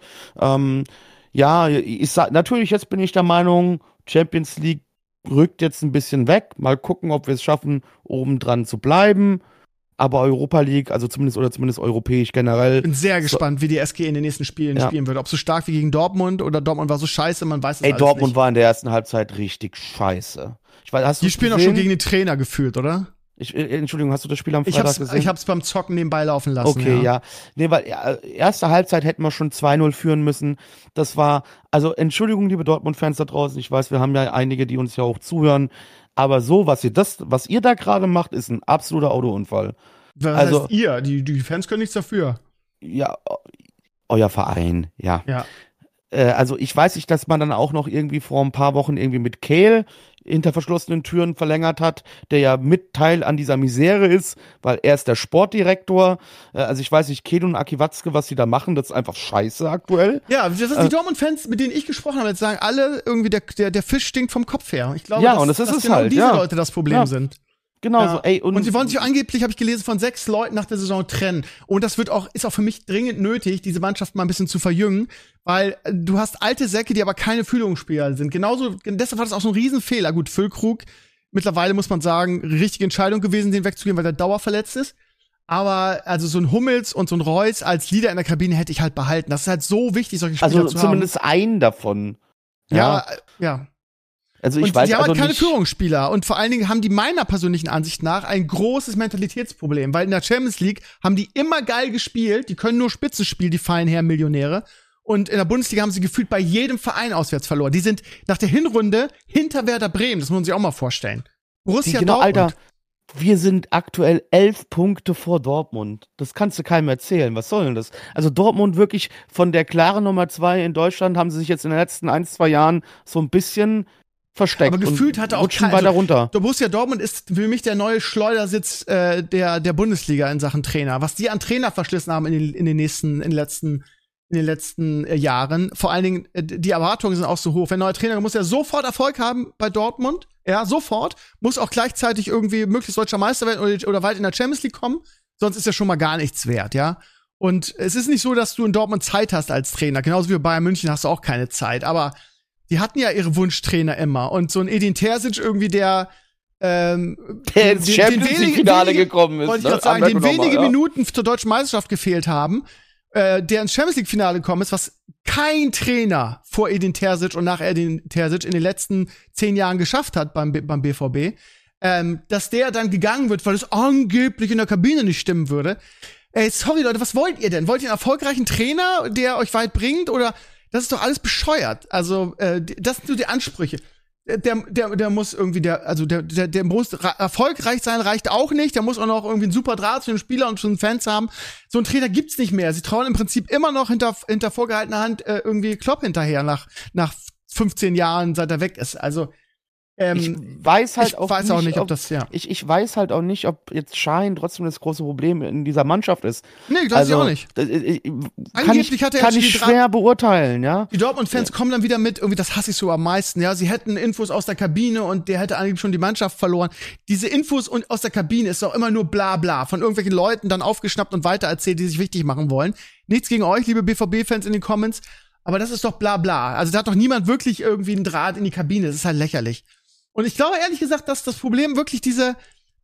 S3: Natürlich, jetzt bin ich der Meinung, Champions League rückt jetzt ein bisschen weg. Mal gucken, ob wir es schaffen, oben dran zu bleiben. Aber Europa League, also zumindest europäisch generell.
S2: Ich bin sehr gespannt, wie die SG in den nächsten Spielen spielen wird. Ob so stark wie gegen Dortmund oder Dortmund war so scheiße, man weiß es alles
S3: Dortmund
S2: nicht.
S3: war in der ersten Halbzeit richtig scheiße.
S2: Die spielen auch schon gegen den Trainer gefühlt, oder?
S3: Entschuldigung, hast du das Spiel am Freitag gesehen?
S2: Ich hab's beim Zocken nebenbei laufen lassen.
S3: Okay, ja. Nee, weil erste Halbzeit hätten wir schon 2-0 führen müssen. Das war, also Entschuldigung, liebe Dortmund-Fans da draußen, ich weiß, wir haben ja einige, die uns ja auch zuhören, aber so, was ihr da gerade macht, ist ein absoluter Autounfall.
S2: Was heißt ihr? Die Fans können nichts dafür.
S3: Ja, euer Verein, ja. Also ich weiß nicht, dass man dann auch noch irgendwie vor ein paar Wochen irgendwie mit Kehl hinter verschlossenen Türen verlängert hat, der ja mit Teil an dieser Misere ist, weil er ist der Sportdirektor. Also ich weiß nicht, Kehl und Aki Watzke, was sie da machen, das ist einfach scheiße aktuell.
S2: Ja, das ist die Dortmund-Fans, mit denen ich gesprochen habe, jetzt sagen alle irgendwie, der Fisch stinkt vom Kopf her. Ich glaube,
S3: und das ist es
S2: genau
S3: halt,
S2: diese Leute das Problem sind.
S3: Genau
S2: ja.
S3: so, ey.
S2: Und sie wollen sich angeblich, habe ich gelesen, von 6 Leuten nach der Saison trennen. Und das ist auch für mich dringend nötig, diese Mannschaft mal ein bisschen zu verjüngen, weil du hast alte Säcke, die aber keine Führungsspieler sind. Deshalb war das auch so ein Riesenfehler. Gut, Füllkrug, mittlerweile muss man sagen, richtige Entscheidung gewesen, den wegzugeben, weil der dauerverletzt ist. Aber also so ein Hummels und so ein Reus als Leader in der Kabine hätte ich halt behalten. Das ist halt so wichtig, solche Spieler zu haben.
S3: Also zumindest einen davon.
S2: Ja.
S3: Also
S2: und
S3: ich weiß
S2: die haben
S3: also
S2: halt keine
S3: nicht.
S2: Führungsspieler. Und vor allen Dingen haben die meiner persönlichen Ansicht nach ein großes Mentalitätsproblem. Weil in der Champions League haben die immer geil gespielt. Die können nur Spitzenspiel, die feinen Herren Millionäre. Und in der Bundesliga haben sie gefühlt bei jedem Verein auswärts verloren. Die sind nach der Hinrunde hinter Werder Bremen. Das muss man sich auch mal vorstellen. Borussia Dortmund.
S3: Alter, wir sind aktuell 11 Punkte vor Dortmund. Das kannst du keinem erzählen. Was soll denn das? Also Dortmund wirklich von der klaren Nummer 2 in Deutschland haben sie sich jetzt in den letzten 1-2 Jahren so ein bisschen versteckt.
S2: Aber gefühlt hatte auch
S3: weiter runter.
S2: Borussia Dortmund ist für mich der neue Schleudersitz der Bundesliga in Sachen Trainer. Was die an Trainer verschlissen haben in den letzten Jahren. Vor allen Dingen, die Erwartungen sind auch so hoch. Wenn ein neuer Trainer muss ja sofort Erfolg haben bei Dortmund. Ja, sofort. Muss auch gleichzeitig irgendwie möglichst deutscher Meister werden oder weit in der Champions League kommen. Sonst ist ja schon mal gar nichts wert, ja. Und es ist nicht so, dass du in Dortmund Zeit hast als Trainer. Genauso wie bei Bayern München hast du auch keine Zeit. Aber die hatten ja ihre Wunschtrainer immer. Und so ein Edin Terzic irgendwie, der
S3: ins Champions League-Finale gekommen ist.
S2: Wollte ich gerade sagen, den wenige Minuten zur deutschen Meisterschaft gefehlt haben, der ins Champions League-Finale gekommen ist, was kein Trainer vor Edin Terzic und nach Edin Terzic in den letzten 10 Jahren geschafft hat beim BVB, dass der dann gegangen wird, weil es angeblich in der Kabine nicht stimmen würde. Sorry Leute, was wollt ihr denn? Wollt ihr einen erfolgreichen Trainer, der euch weit bringt? Oder das ist doch alles bescheuert. Also, das sind so die Ansprüche. Der muss irgendwie, der muss erfolgreich sein, reicht auch nicht. Der muss auch noch irgendwie einen super Draht zu den Spielern und zu den Fans haben. So einen Trainer gibt's nicht mehr. Sie trauen im Prinzip immer noch hinter vorgehaltener Hand irgendwie Klopp hinterher nach 15 Jahren, seit er weg ist. Also,
S3: ich weiß halt
S2: Ich
S3: weiß halt auch nicht, ob jetzt Schein trotzdem das große Problem in dieser Mannschaft ist.
S2: Nee, das ich auch nicht.
S3: Kann ich schwer beurteilen, ja.
S2: Die Dortmund-Fans kommen dann wieder mit, irgendwie, das hasse ich so am meisten, ja. Sie hätten Infos aus der Kabine und der hätte eigentlich schon die Mannschaft verloren. Diese Infos aus der Kabine ist doch immer nur bla bla, von irgendwelchen Leuten dann aufgeschnappt und weitererzählt, die sich wichtig machen wollen. Nichts gegen euch, liebe BVB-Fans in den Comments, aber das ist doch bla bla. Also da hat doch niemand wirklich irgendwie einen Draht in die Kabine, das ist halt lächerlich. Und ich glaube ehrlich gesagt, dass das Problem wirklich dieser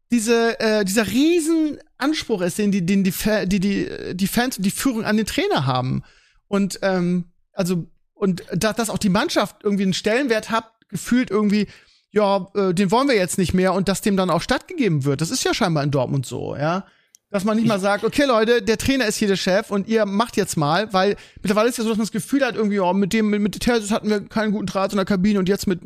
S2: riesen Anspruch ist, den die Fans und die Führung an den Trainer haben. Und dass auch die Mannschaft irgendwie einen Stellenwert hat, gefühlt irgendwie, ja, den wollen wir jetzt nicht mehr und dass dem dann auch stattgegeben wird. Das ist ja scheinbar in Dortmund so, ja. Dass man nicht mal sagt, okay, Leute, der Trainer ist hier der Chef und ihr macht jetzt mal, weil mittlerweile ist ja so, dass man das Gefühl hat, irgendwie, oh, mit Terzic hatten wir keinen guten Draht in der Kabine und jetzt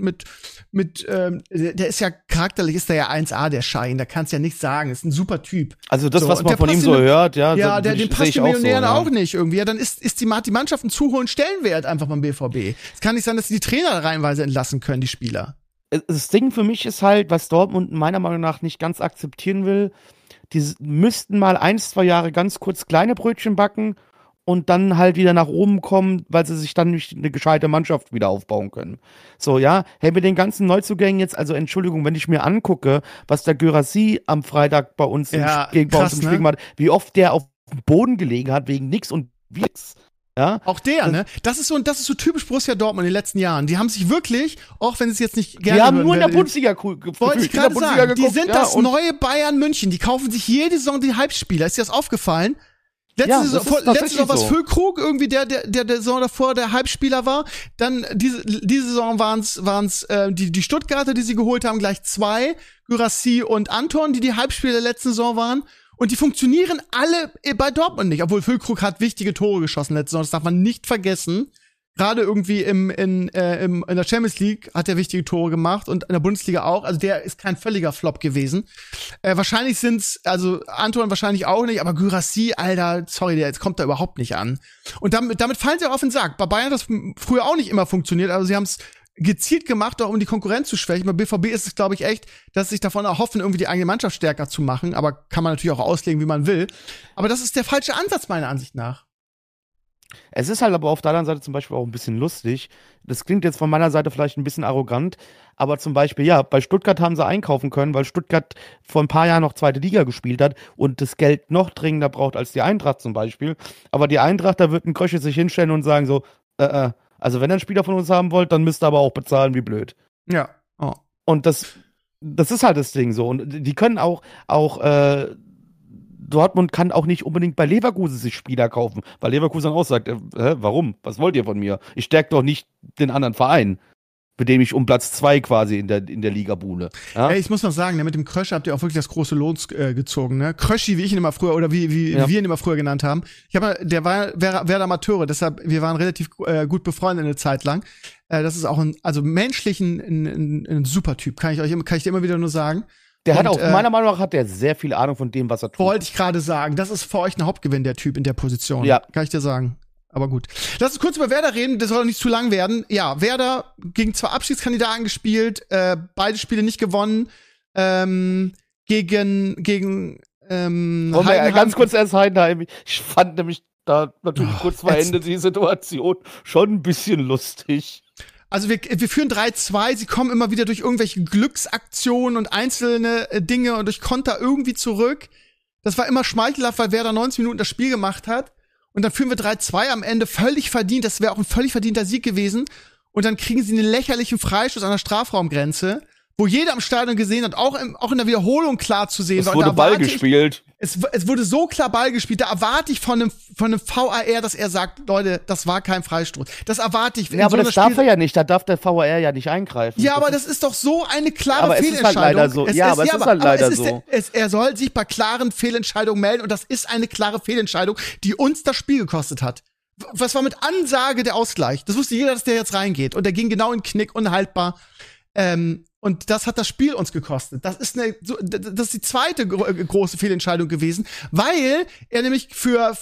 S2: der ist ja charakterlich, ist der ja 1A, der Schein, da kannst du ja nichts sagen, ist ein super Typ.
S3: Also das,
S2: so,
S3: was man von ihm so hört, ja.
S2: Ja, den passt den Millionären
S3: auch,
S2: auch nicht irgendwie. Ja, dann ist die Mannschaft einen zu hohen Stellenwert einfach beim BVB. Es kann nicht sein, dass die Trainer reihenweise entlassen können, die Spieler.
S3: Das Ding für mich ist halt, was Dortmund meiner Meinung nach nicht ganz akzeptieren will, die müssten mal 1-2 Jahre ganz kurz kleine Brötchen backen und dann halt wieder nach oben kommen, weil sie sich dann nicht eine gescheite Mannschaft wieder aufbauen können. So, ja, hey, mit den ganzen Neuzugängen jetzt, also Entschuldigung, wenn ich mir angucke, was der Guirassy am Freitag bei uns gegen uns im Spiel gemacht hat, wie oft der auf dem Boden gelegen hat, wegen nix und nix. Ja?
S2: Auch ne? Das ist so typisch Borussia Dortmund in den letzten Jahren. Die haben sich wirklich, auch wenn es jetzt nicht gerne
S3: die haben nur in der Bundesliga
S2: wollte ich gerade sagen, die sind das neue Bayern München. Die kaufen sich jede Saison die Halbspieler. Ist dir das aufgefallen? Letzte Saison war es Füllkrug, irgendwie der Saison davor der Halbspieler war. Dann diese Saison waren's die Stuttgarter, die sie geholt haben, gleich 2, Guirassy und Anton, die Halbspieler der letzten Saison waren. Und die funktionieren alle bei Dortmund nicht, obwohl Füllkrug hat wichtige Tore geschossen letzte Saison, das darf man nicht vergessen. Gerade irgendwie in der Champions League hat er wichtige Tore gemacht und in der Bundesliga auch. Also der ist kein völliger Flop gewesen. Wahrscheinlich also Anton wahrscheinlich auch nicht, aber Guirassy, Alter, sorry, der jetzt kommt da überhaupt nicht an. Und damit fallen sie auf den Sack. Bei Bayern hat das früher auch nicht immer funktioniert, also sie haben es gezielt gemacht, auch um die Konkurrenz zu schwächen. Bei BVB ist es, glaube ich, echt, dass sie sich davon erhoffen, irgendwie die eigene Mannschaft stärker zu machen. Aber kann man natürlich auch auslegen, wie man will. Aber das ist der falsche Ansatz, meiner Ansicht nach.
S3: Es ist halt aber auf der anderen Seite zum Beispiel auch ein bisschen lustig. Das klingt jetzt von meiner Seite vielleicht ein bisschen arrogant, aber zum Beispiel, ja, bei Stuttgart haben sie einkaufen können, weil Stuttgart vor ein paar Jahren noch zweite Liga gespielt hat und das Geld noch dringender braucht als die Eintracht zum Beispiel. Aber die Eintracht, da wird ein Krösche sich hinstellen und sagen so, also wenn ihr einen Spieler von uns haben wollt, dann müsst ihr aber auch bezahlen, wie blöd.
S2: Ja. Oh.
S3: Und das ist halt das Ding so. Und die können auch Dortmund kann auch nicht unbedingt bei Leverkusen sich Spieler kaufen, weil Leverkusen auch sagt, warum? Was wollt ihr von mir? Ich stärke doch nicht den anderen Verein, mit dem ich um Platz 2 quasi in der Liga buhle. Ja?
S2: Ey, ich muss noch sagen, mit dem Krösche habt ihr auch wirklich das große Los gezogen, ne? Kröschi, wie ich ihn immer früher, oder wie wir ihn immer früher genannt haben. Der war Werder Amateure, deshalb, wir waren relativ gut befreundet eine Zeit lang. Das ist auch menschlich ein super Typ, kann ich dir immer wieder nur sagen.
S3: Der hat auch, meiner Meinung nach, hat der sehr viel Ahnung von dem, was er tut.
S2: Wollte ich gerade sagen. Das ist für euch ein Hauptgewinn, der Typ in der Position.
S3: Ja.
S2: Kann ich dir sagen. Aber gut. Lass uns kurz über Werder reden, das soll doch nicht zu lang werden. Ja, Werder gegen 2 Abstiegskandidaten gespielt, beide Spiele nicht gewonnen. Gegen
S3: Heidenheim. Ganz kurz erst Heidenheim. Ich fand nämlich da natürlich kurz vor Ende die Situation schon ein bisschen lustig.
S2: Also wir führen 3-2, sie kommen immer wieder durch irgendwelche Glücksaktionen und einzelne Dinge und durch Konter irgendwie zurück. Das war immer schmeichelhaft, weil Werder 90 Minuten das Spiel gemacht hat. Und dann führen wir 3-2 am Ende, völlig verdient. Das wäre auch ein völlig verdienter Sieg gewesen. Und dann kriegen sie einen lächerlichen Freistoß an der Strafraumgrenze, wo jeder im Stadion gesehen hat, auch in der Wiederholung klar zu sehen.
S3: Es wurde Ball gespielt.
S2: Es wurde so klar Ball gespielt, da erwarte ich von einem VAR, dass er sagt, Leute, das war kein Freistoß. Das erwarte ich.
S3: Ja, aber das darf er ja nicht, da darf der VAR ja nicht eingreifen.
S2: Ja, aber das ist doch so eine klare Fehlentscheidung.
S3: Es ist halt leider so. Aber es ist halt leider so.
S2: Er soll sich bei klaren Fehlentscheidungen melden und das ist eine klare Fehlentscheidung, die uns das Spiel gekostet hat. Was war mit Ansage der Ausgleich? Das wusste jeder, dass der jetzt reingeht. Und der ging genau in den Knick, unhaltbar. Und das hat das Spiel uns gekostet. Das ist die zweite große Fehlentscheidung gewesen, weil er nämlich für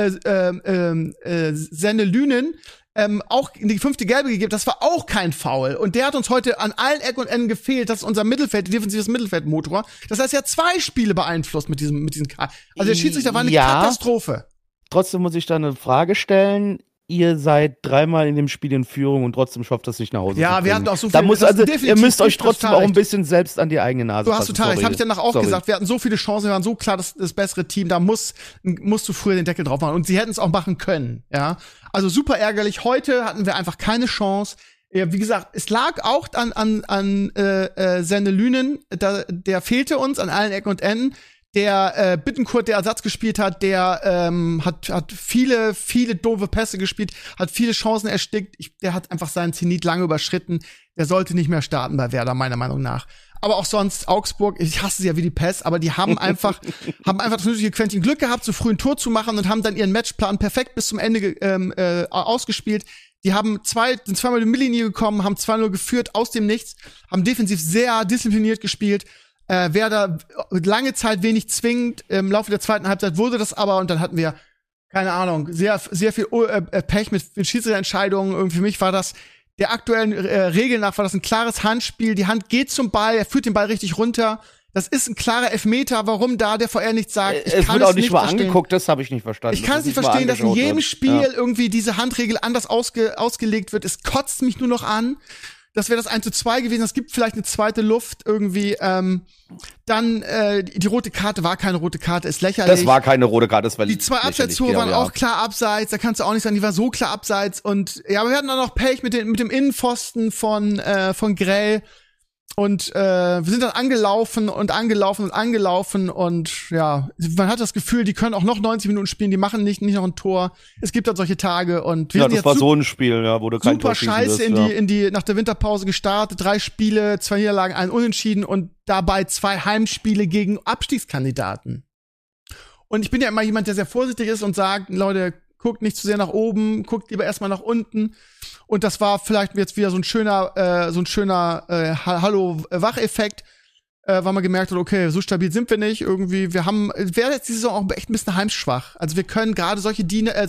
S2: Senne Lünen auch die 5. Gelbe gegeben. Das war auch kein Foul. Und der hat uns heute an allen Ecken und Enden gefehlt. Das ist unser defensives Mittelfeldmotor. Das heißt, er hat 2 Spiele beeinflusst mit diesem K. Also der Schiedsrichter war eine Katastrophe.
S3: Trotzdem muss ich da eine Frage stellen. Ihr seid 3-mal in dem Spiel in Führung und trotzdem schafft das nicht nach Hause zu bringen.
S2: Ja, wir hatten auch so viele.
S3: Ihr müsst euch trotzdem auch ein bisschen selbst an die eigene Nase
S2: fassen. Du hast total recht. Habe ich danach auch gesagt. Wir hatten so viele Chancen, wir waren so klar das bessere Team. Da musst du früher den Deckel drauf machen. Und sie hätten es auch machen können. Ja, also super ärgerlich. Heute hatten wir einfach keine Chance. Ja, wie gesagt, es lag auch an Senne Lünen. Der fehlte uns an allen Ecken und Enden. Der Bittencourt, der Ersatz gespielt hat, der hat viele doofe Pässe gespielt, hat viele Chancen erstickt. Der hat einfach seinen Zenit lange überschritten. Der sollte nicht mehr starten bei Werder, meiner Meinung nach. Aber auch sonst Augsburg, ich hasse sie ja wie die Pest, aber die haben einfach das nötige Quäntchen Glück gehabt, so früh ein Tor zu machen und haben dann ihren Matchplan perfekt bis zum Ende ausgespielt. Die sind zweimal in die Mittellinie gekommen, haben 2-0 geführt aus dem Nichts, haben defensiv sehr diszipliniert gespielt. Werder lange Zeit wenig zwingend. Im Laufe der zweiten Halbzeit wurde das aber, und dann hatten wir, keine Ahnung, sehr, sehr viel Pech mit Schiedsrichterentscheidungen. Irgendwie für mich war das der aktuellen Regel nach war das ein klares Handspiel. Die Hand geht zum Ball, er führt den Ball richtig runter. Das ist ein klarer Elfmeter. Warum da der VR nichts sagt,
S3: es wird auch nicht mal angeguckt, das habe ich nicht verstanden.
S2: Ich kann es nicht verstehen, dass in jedem Spiel irgendwie diese Handregel anders ausgelegt wird. Es kotzt mich nur noch an. Das wäre das 1:2 gewesen. Es gibt vielleicht eine zweite Luft irgendwie. Dann die rote Karte war keine rote Karte, ist lächerlich.
S3: Das war keine rote Karte, das war
S2: die 2 Abseits-Tore waren auch klar abseits. Da kannst du auch nicht sagen, die war so klar abseits. Und ja, aber wir hatten dann noch Pech mit dem Innenpfosten von Grell. Und wir sind dann angelaufen und ja, man hat das Gefühl, die können auch noch 90 Minuten spielen, die machen nicht noch ein Tor. Es gibt halt solche Tage und wir sind
S3: das
S2: jetzt
S3: war so ein Spiel, ja, wo du kein
S2: super
S3: Tor schießen
S2: scheiße
S3: wirst,
S2: in die nach der Winterpause gestartet, 3 Spiele, 2 Niederlagen, 1 Unentschieden und dabei 2 Heimspiele gegen Abstiegskandidaten. Und ich bin ja immer jemand, der sehr vorsichtig ist und sagt, Leute, guckt nicht zu sehr nach oben, guckt lieber erstmal nach unten. Und das war vielleicht jetzt wieder so ein schöner Hallo-Wach-Effekt, weil man gemerkt hat, okay, so stabil sind wir nicht. Irgendwie, wäre jetzt diese Saison auch echt ein bisschen heimschwach. Also wir können gerade solche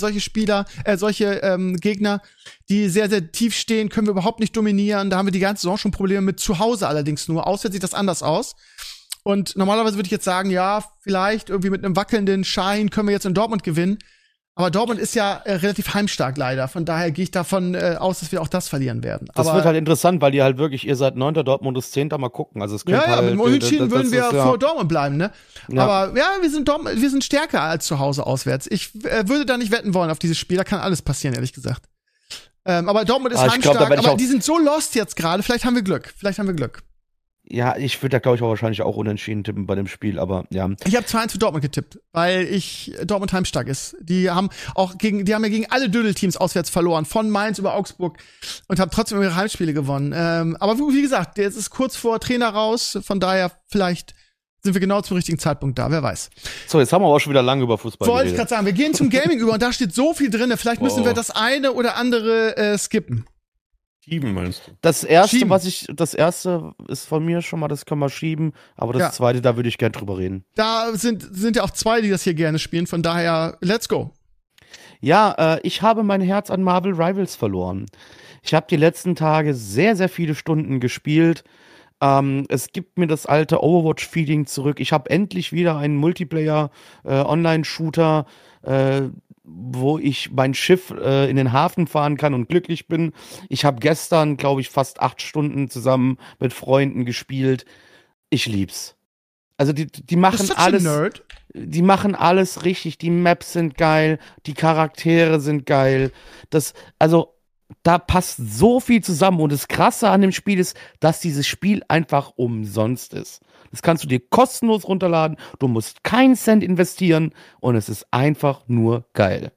S2: Gegner, die sehr, sehr tief stehen, können wir überhaupt nicht dominieren. Da haben wir die ganze Saison schon Probleme mit, zu Hause allerdings nur. Auswärts sieht das anders aus. Und normalerweise würde ich jetzt sagen, ja, vielleicht irgendwie mit einem wackelnden Schein können wir jetzt in Dortmund gewinnen. Aber Dortmund ist ja relativ heimstark leider. Von daher gehe ich davon aus, dass wir auch das verlieren werden.
S3: Das wird halt interessant, weil ihr seid 9. Dortmund ist 10. Mal gucken. Also es könnte
S2: ja, mit dem Unentschieden würden wir vor Dortmund bleiben, ne?
S3: Ja.
S2: Aber ja, wir sind stärker als zu Hause auswärts. Ich würde da nicht wetten wollen auf dieses Spiel. Da kann alles passieren, ehrlich gesagt. Aber Dortmund ist heimstark. Aber die sind so lost jetzt gerade. Vielleicht haben wir Glück.
S3: Ja, ich würde da, glaube ich, auch wahrscheinlich auch unentschieden tippen bei dem Spiel, aber ja.
S2: Ich habe 2-1 für Dortmund getippt, weil Dortmund heimstark ist. Die haben ja gegen alle Dödelteams auswärts verloren, von Mainz über Augsburg, und haben trotzdem ihre Heimspiele gewonnen. Aber wie gesagt, jetzt ist kurz vor Trainer raus, von daher vielleicht sind wir genau zum richtigen Zeitpunkt da, wer weiß.
S3: So, jetzt haben wir aber auch schon wieder lange über Fußball
S2: geredet. Wollte ich gerade sagen, wir gehen zum Gaming über und da steht so viel drin, vielleicht müssen wir das eine oder andere skippen.
S4: Schieben, meinst du?
S3: Das erste ist von mir schon mal, das können wir schieben, aber das zweite, da würde ich gern drüber reden.
S2: Da sind ja auch 2, die das hier gerne spielen, von daher, let's go.
S3: Ja, ich habe mein Herz an Marvel Rivals verloren. Ich habe die letzten Tage sehr, sehr viele Stunden gespielt. Es gibt mir das alte Overwatch-Feeling zurück. Ich habe endlich wieder einen Multiplayer-Online-Shooter, wo ich mein Schiff in den Hafen fahren kann und glücklich bin. Ich habe gestern, glaube ich, fast 8 Stunden zusammen mit Freunden gespielt. Ich lieb's. Also die machen alles. Nerd. Die machen alles richtig. Die Maps sind geil, die Charaktere sind geil. Da passt so viel zusammen. Und das Krasse an dem Spiel ist, dass dieses Spiel einfach umsonst ist. Das kannst du dir kostenlos runterladen. Du musst keinen Cent investieren. Und es ist einfach nur geil.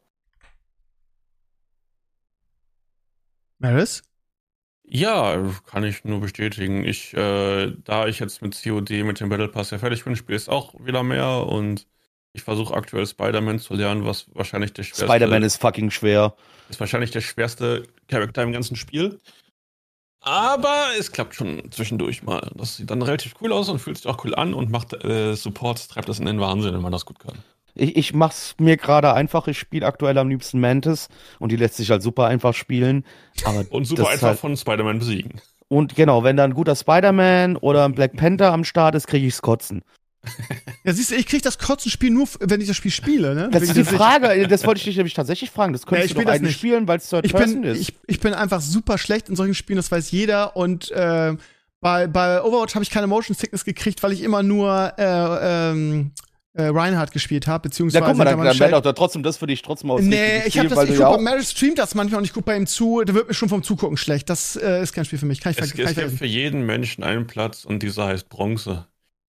S2: Maris?
S4: Ja, kann ich nur bestätigen. Da ich jetzt mit COD, mit dem Battle Pass ja fertig bin, spiele ich es auch wieder mehr. Und ich versuche aktuell Spider-Man zu lernen, was wahrscheinlich der schwerste...
S3: Spider-Man ist fucking schwer.
S4: Ist wahrscheinlich der schwerste Charakter im ganzen Spiel. Aber es klappt schon zwischendurch mal. Das sieht dann relativ cool aus und fühlt sich auch cool an und macht Support, treibt das in den Wahnsinn, wenn man das gut kann.
S3: Ich mach's mir gerade einfach. Ich spiele aktuell am liebsten Mantis und die lässt sich halt super einfach spielen. Aber
S4: und super einfach halt von Spider-Man besiegen.
S3: Und genau, wenn da ein guter Spider-Man oder ein Black Panther am Start ist, kriege ich's Kotzen.
S2: Ja, siehst du, ich krieg das Kotzenspiel nur, wenn ich das Spiel spiele, ne?
S3: Das ist die Frage, das wollte ich dich nämlich tatsächlich fragen. Das könntest du doch eigentlich spielen, weil es Third Person ist.
S2: Ich bin einfach super schlecht in solchen Spielen, das weiß jeder. Und bei Overwatch habe ich keine Motion Sickness gekriegt, weil ich immer nur Reinhardt gespielt habe, beziehungsweise.
S3: Ja, guck mal, dann wäre doch trotzdem das für dich trotzdem aus.
S2: Nee, ich gucke, Maris streamt das manchmal und ich gucke bei ihm zu, da wird mir schon vom Zugucken schlecht. Das ist kein Spiel für mich.
S4: Es gibt für jeden Menschen einen Platz und dieser heißt Bronze.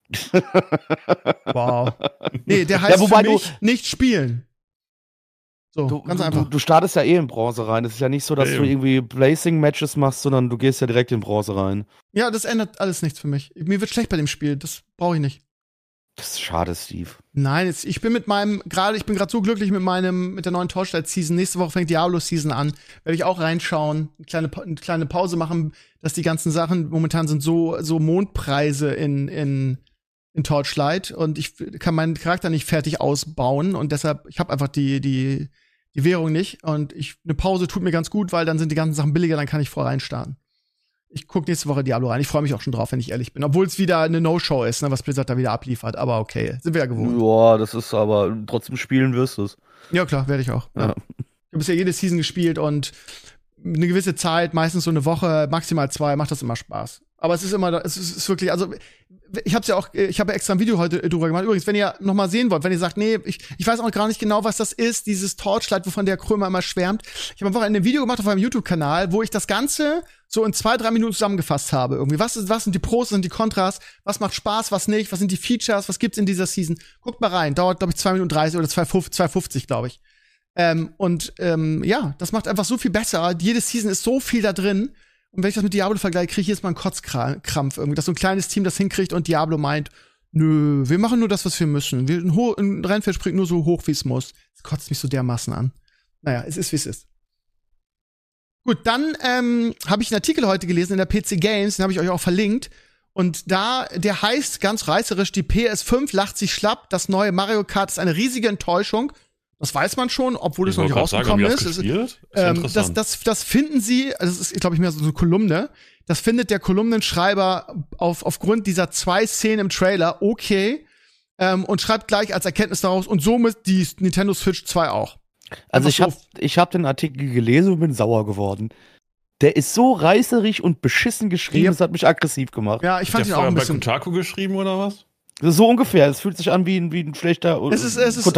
S2: Wow. Nee, der heißt für mich nicht spielen. So, ganz einfach.
S3: Du startest ja eh in Bronze rein. Es ist ja nicht so, dass du irgendwie Blazing-Matches machst, sondern du gehst ja direkt in Bronze rein.
S2: Ja, das ändert alles nichts für mich. Mir wird schlecht bei dem Spiel. Das brauche ich nicht.
S3: Das ist schade, Steve.
S2: Nein, ich bin gerade so glücklich mit der neuen Torchlight-Season. Nächste Woche fängt Diablo-Season an. Werde ich auch reinschauen, eine kleine Pause machen, dass die ganzen Sachen momentan sind so Mondpreise in Torchlight und ich kann meinen Charakter nicht fertig ausbauen und deshalb, ich habe einfach die Währung nicht und eine Pause tut mir ganz gut, weil dann sind die ganzen Sachen billiger, dann kann ich voll reinstarten. Ich gucke nächste Woche Diablo rein. Ich freue mich auch schon drauf, wenn ich ehrlich bin. Obwohl es wieder eine No-Show ist, ne, was Blizzard da wieder abliefert. Aber okay, sind wir ja gewohnt.
S3: Ja, das ist aber trotzdem spielen wirst du es.
S2: Ja, klar, werde ich auch. Ja. Ich habe bisher jede Season gespielt und eine gewisse Zeit, meistens so eine Woche, maximal 2, macht das immer Spaß. Aber es ist wirklich, also ich habe ja extra ein Video heute drüber gemacht. Übrigens, wenn ihr noch mal sehen wollt, wenn ihr sagt, nee, ich weiß auch gar nicht genau, was das ist, dieses Torchlight, wovon der Krömer immer schwärmt. Ich habe am Wochenende ein Video gemacht auf meinem YouTube-Kanal, wo ich das Ganze so in 2-3 Minuten zusammengefasst habe. Irgendwie, was sind die Pros, was sind die Kontras, was macht Spaß, was nicht, was sind die Features, was gibt's in dieser Season. Guckt mal rein, dauert, glaube ich, 2 Minuten 30 oder 2,50, glaube ich. Ja, das macht einfach so viel besser. Jede Season ist so viel da drin. Und wenn ich das mit Diablo vergleiche, kriege ich jetzt mal einen Kotzkrampf irgendwie, dass so ein kleines Team das hinkriegt und Diablo meint, nö, wir machen nur das, was wir müssen. Ein Rennfeld springt nur so hoch, wie es muss. Das kotzt mich so dermaßen an. Naja, es ist, wie es ist. Gut, dann habe ich einen Artikel heute gelesen in der PC Games, den habe ich euch auch verlinkt. Und der heißt ganz reißerisch, die PS5 lacht sich schlapp, das neue Mario Kart ist eine riesige Enttäuschung. Das weiß man schon, obwohl es noch nicht rausgekommen ist. Das finden sie, also das ist, glaube ich, mehr so eine Kolumne. Das findet der Kolumnenschreiber aufgrund dieser 2 Szenen im Trailer okay und schreibt gleich als Erkenntnis daraus und somit die Nintendo Switch 2 auch.
S3: Also ich hab den Artikel gelesen und bin sauer geworden. Der ist so reißerig und beschissen geschrieben, das hat mich aggressiv gemacht.
S2: Ja, ich fand ihn auch ein bisschen.
S4: Bei Kotaku geschrieben oder was?
S3: So ungefähr. Es fühlt sich an wie ein schlechter
S2: Es ist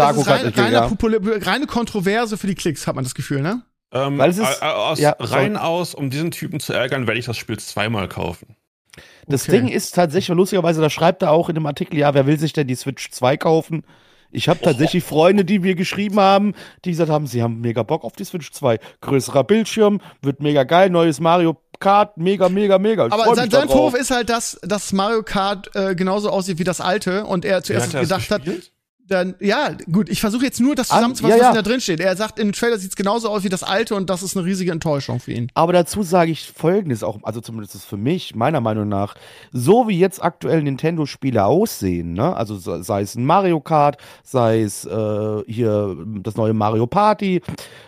S2: reine Kontroverse für die Klicks, hat man das Gefühl, ne?
S3: Weil es ist,
S4: aus, um diesen Typen zu ärgern, werde ich das Spiel 2-mal kaufen.
S3: Das Ding ist tatsächlich, lustigerweise, da schreibt er auch in dem Artikel, ja, wer will sich denn die Switch 2 kaufen? Ich habe tatsächlich Freunde, die mir geschrieben haben, die gesagt haben, sie haben mega Bock auf die Switch 2. Größerer Bildschirm, wird mega geil, neues Mario Kart, mega.
S2: Aber sein Vorwurf ist halt, dass Mario Kart genauso aussieht wie das alte und er zuerst gedacht hat, dann, ja, gut, ich versuche jetzt nur das zusammenzufassen, was da drin steht. Er sagt, im Trailer sieht's genauso aus wie das alte und das ist eine riesige Enttäuschung für ihn.
S3: Aber dazu sage ich Folgendes auch, also zumindest für mich, meiner Meinung nach, so wie jetzt aktuell Nintendo-Spiele aussehen, ne, also sei es ein Mario Kart, sei es hier das neue Mario Party,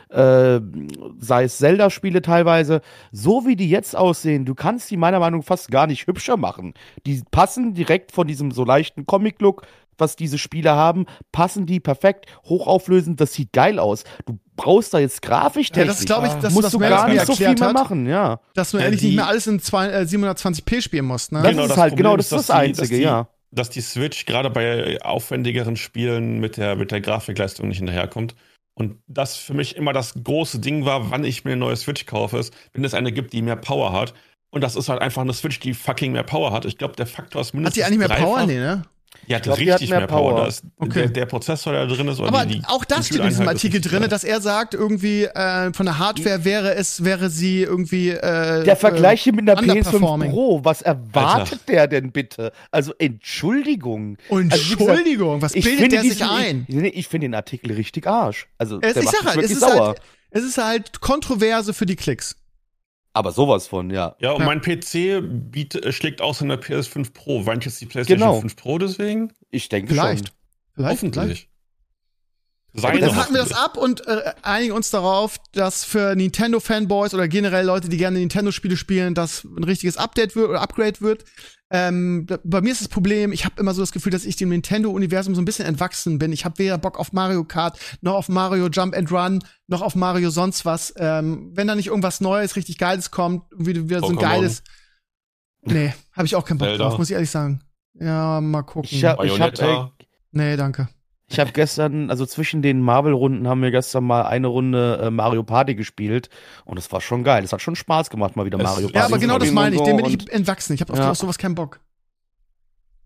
S3: sei es Zelda-Spiele teilweise, so wie die jetzt aussehen, du kannst die meiner Meinung nach fast gar nicht hübscher machen. Die passen direkt von diesem so leichten Comic-Look, was diese Spiele haben, passen die perfekt, hochauflösend, das sieht geil aus. Du brauchst da jetzt Grafiktechnik.
S2: Ja, das glaube ich, dass
S3: musst du gar nicht so viel mehr machen, ja.
S2: Dass du endlich nicht mehr alles in 720p spielen musst, ne?
S3: Das ist das Einzige, ja.
S4: Dass die Switch gerade bei aufwendigeren Spielen mit der Grafikleistung nicht hinterherkommt. Und das für mich immer das große Ding war, wann ich mir eine neue Switch kaufe, ist, wenn es eine gibt, die mehr Power hat. Und das ist halt einfach eine Switch, die fucking mehr Power hat. Ich glaube, der Faktor ist mindestens
S2: Hat die eigentlich mehr Power? Nee, ne?
S4: Die hat richtig mehr Power. Da ist der Prozessor, der drin ist.
S2: Aber auch das steht in diesem Artikel drin, dass er sagt, irgendwie von der Hardware wäre sie irgendwie
S3: der Vergleich hier mit einer PS5 Pro, was erwartet der denn bitte? Also Entschuldigung.
S2: Entschuldigung, was bildet der sich ein?
S3: Ich finde den Artikel richtig Arsch. Also
S2: es ist halt Kontroverse für die Klicks.
S3: Aber sowas von, ja.
S4: Ja, und mein PC schlägt aus in der PS5 Pro. Weint jetzt die PlayStation 5 Pro deswegen?
S3: Ich denke schon.
S4: Hoffentlich.
S2: Dann haken wir das ab und einigen uns darauf, dass für Nintendo-Fanboys oder generell Leute, die gerne Nintendo-Spiele spielen, das ein richtiges Update wird oder Upgrade wird. Bei mir ist das Problem, ich habe immer so das Gefühl, dass ich dem Nintendo-Universum so ein bisschen entwachsen bin. Ich habe weder Bock auf Mario Kart, noch auf Mario Jump and Run, noch auf Mario sonst was. Wenn da nicht irgendwas Neues, richtig Geiles kommt, wieder so ein geiles. Nee, habe ich auch keinen Bock drauf, muss ich ehrlich sagen. Ja, mal gucken. Nee, danke.
S3: Ich habe gestern, also zwischen den Marvel-Runden haben wir gestern mal eine Runde Mario Party gespielt und es war schon geil. Es hat schon Spaß gemacht, mal wieder Mario Party.
S2: Ja, aber genau das meine ich. Dem bin ich entwachsen. Ich habe auf sowas keinen Bock.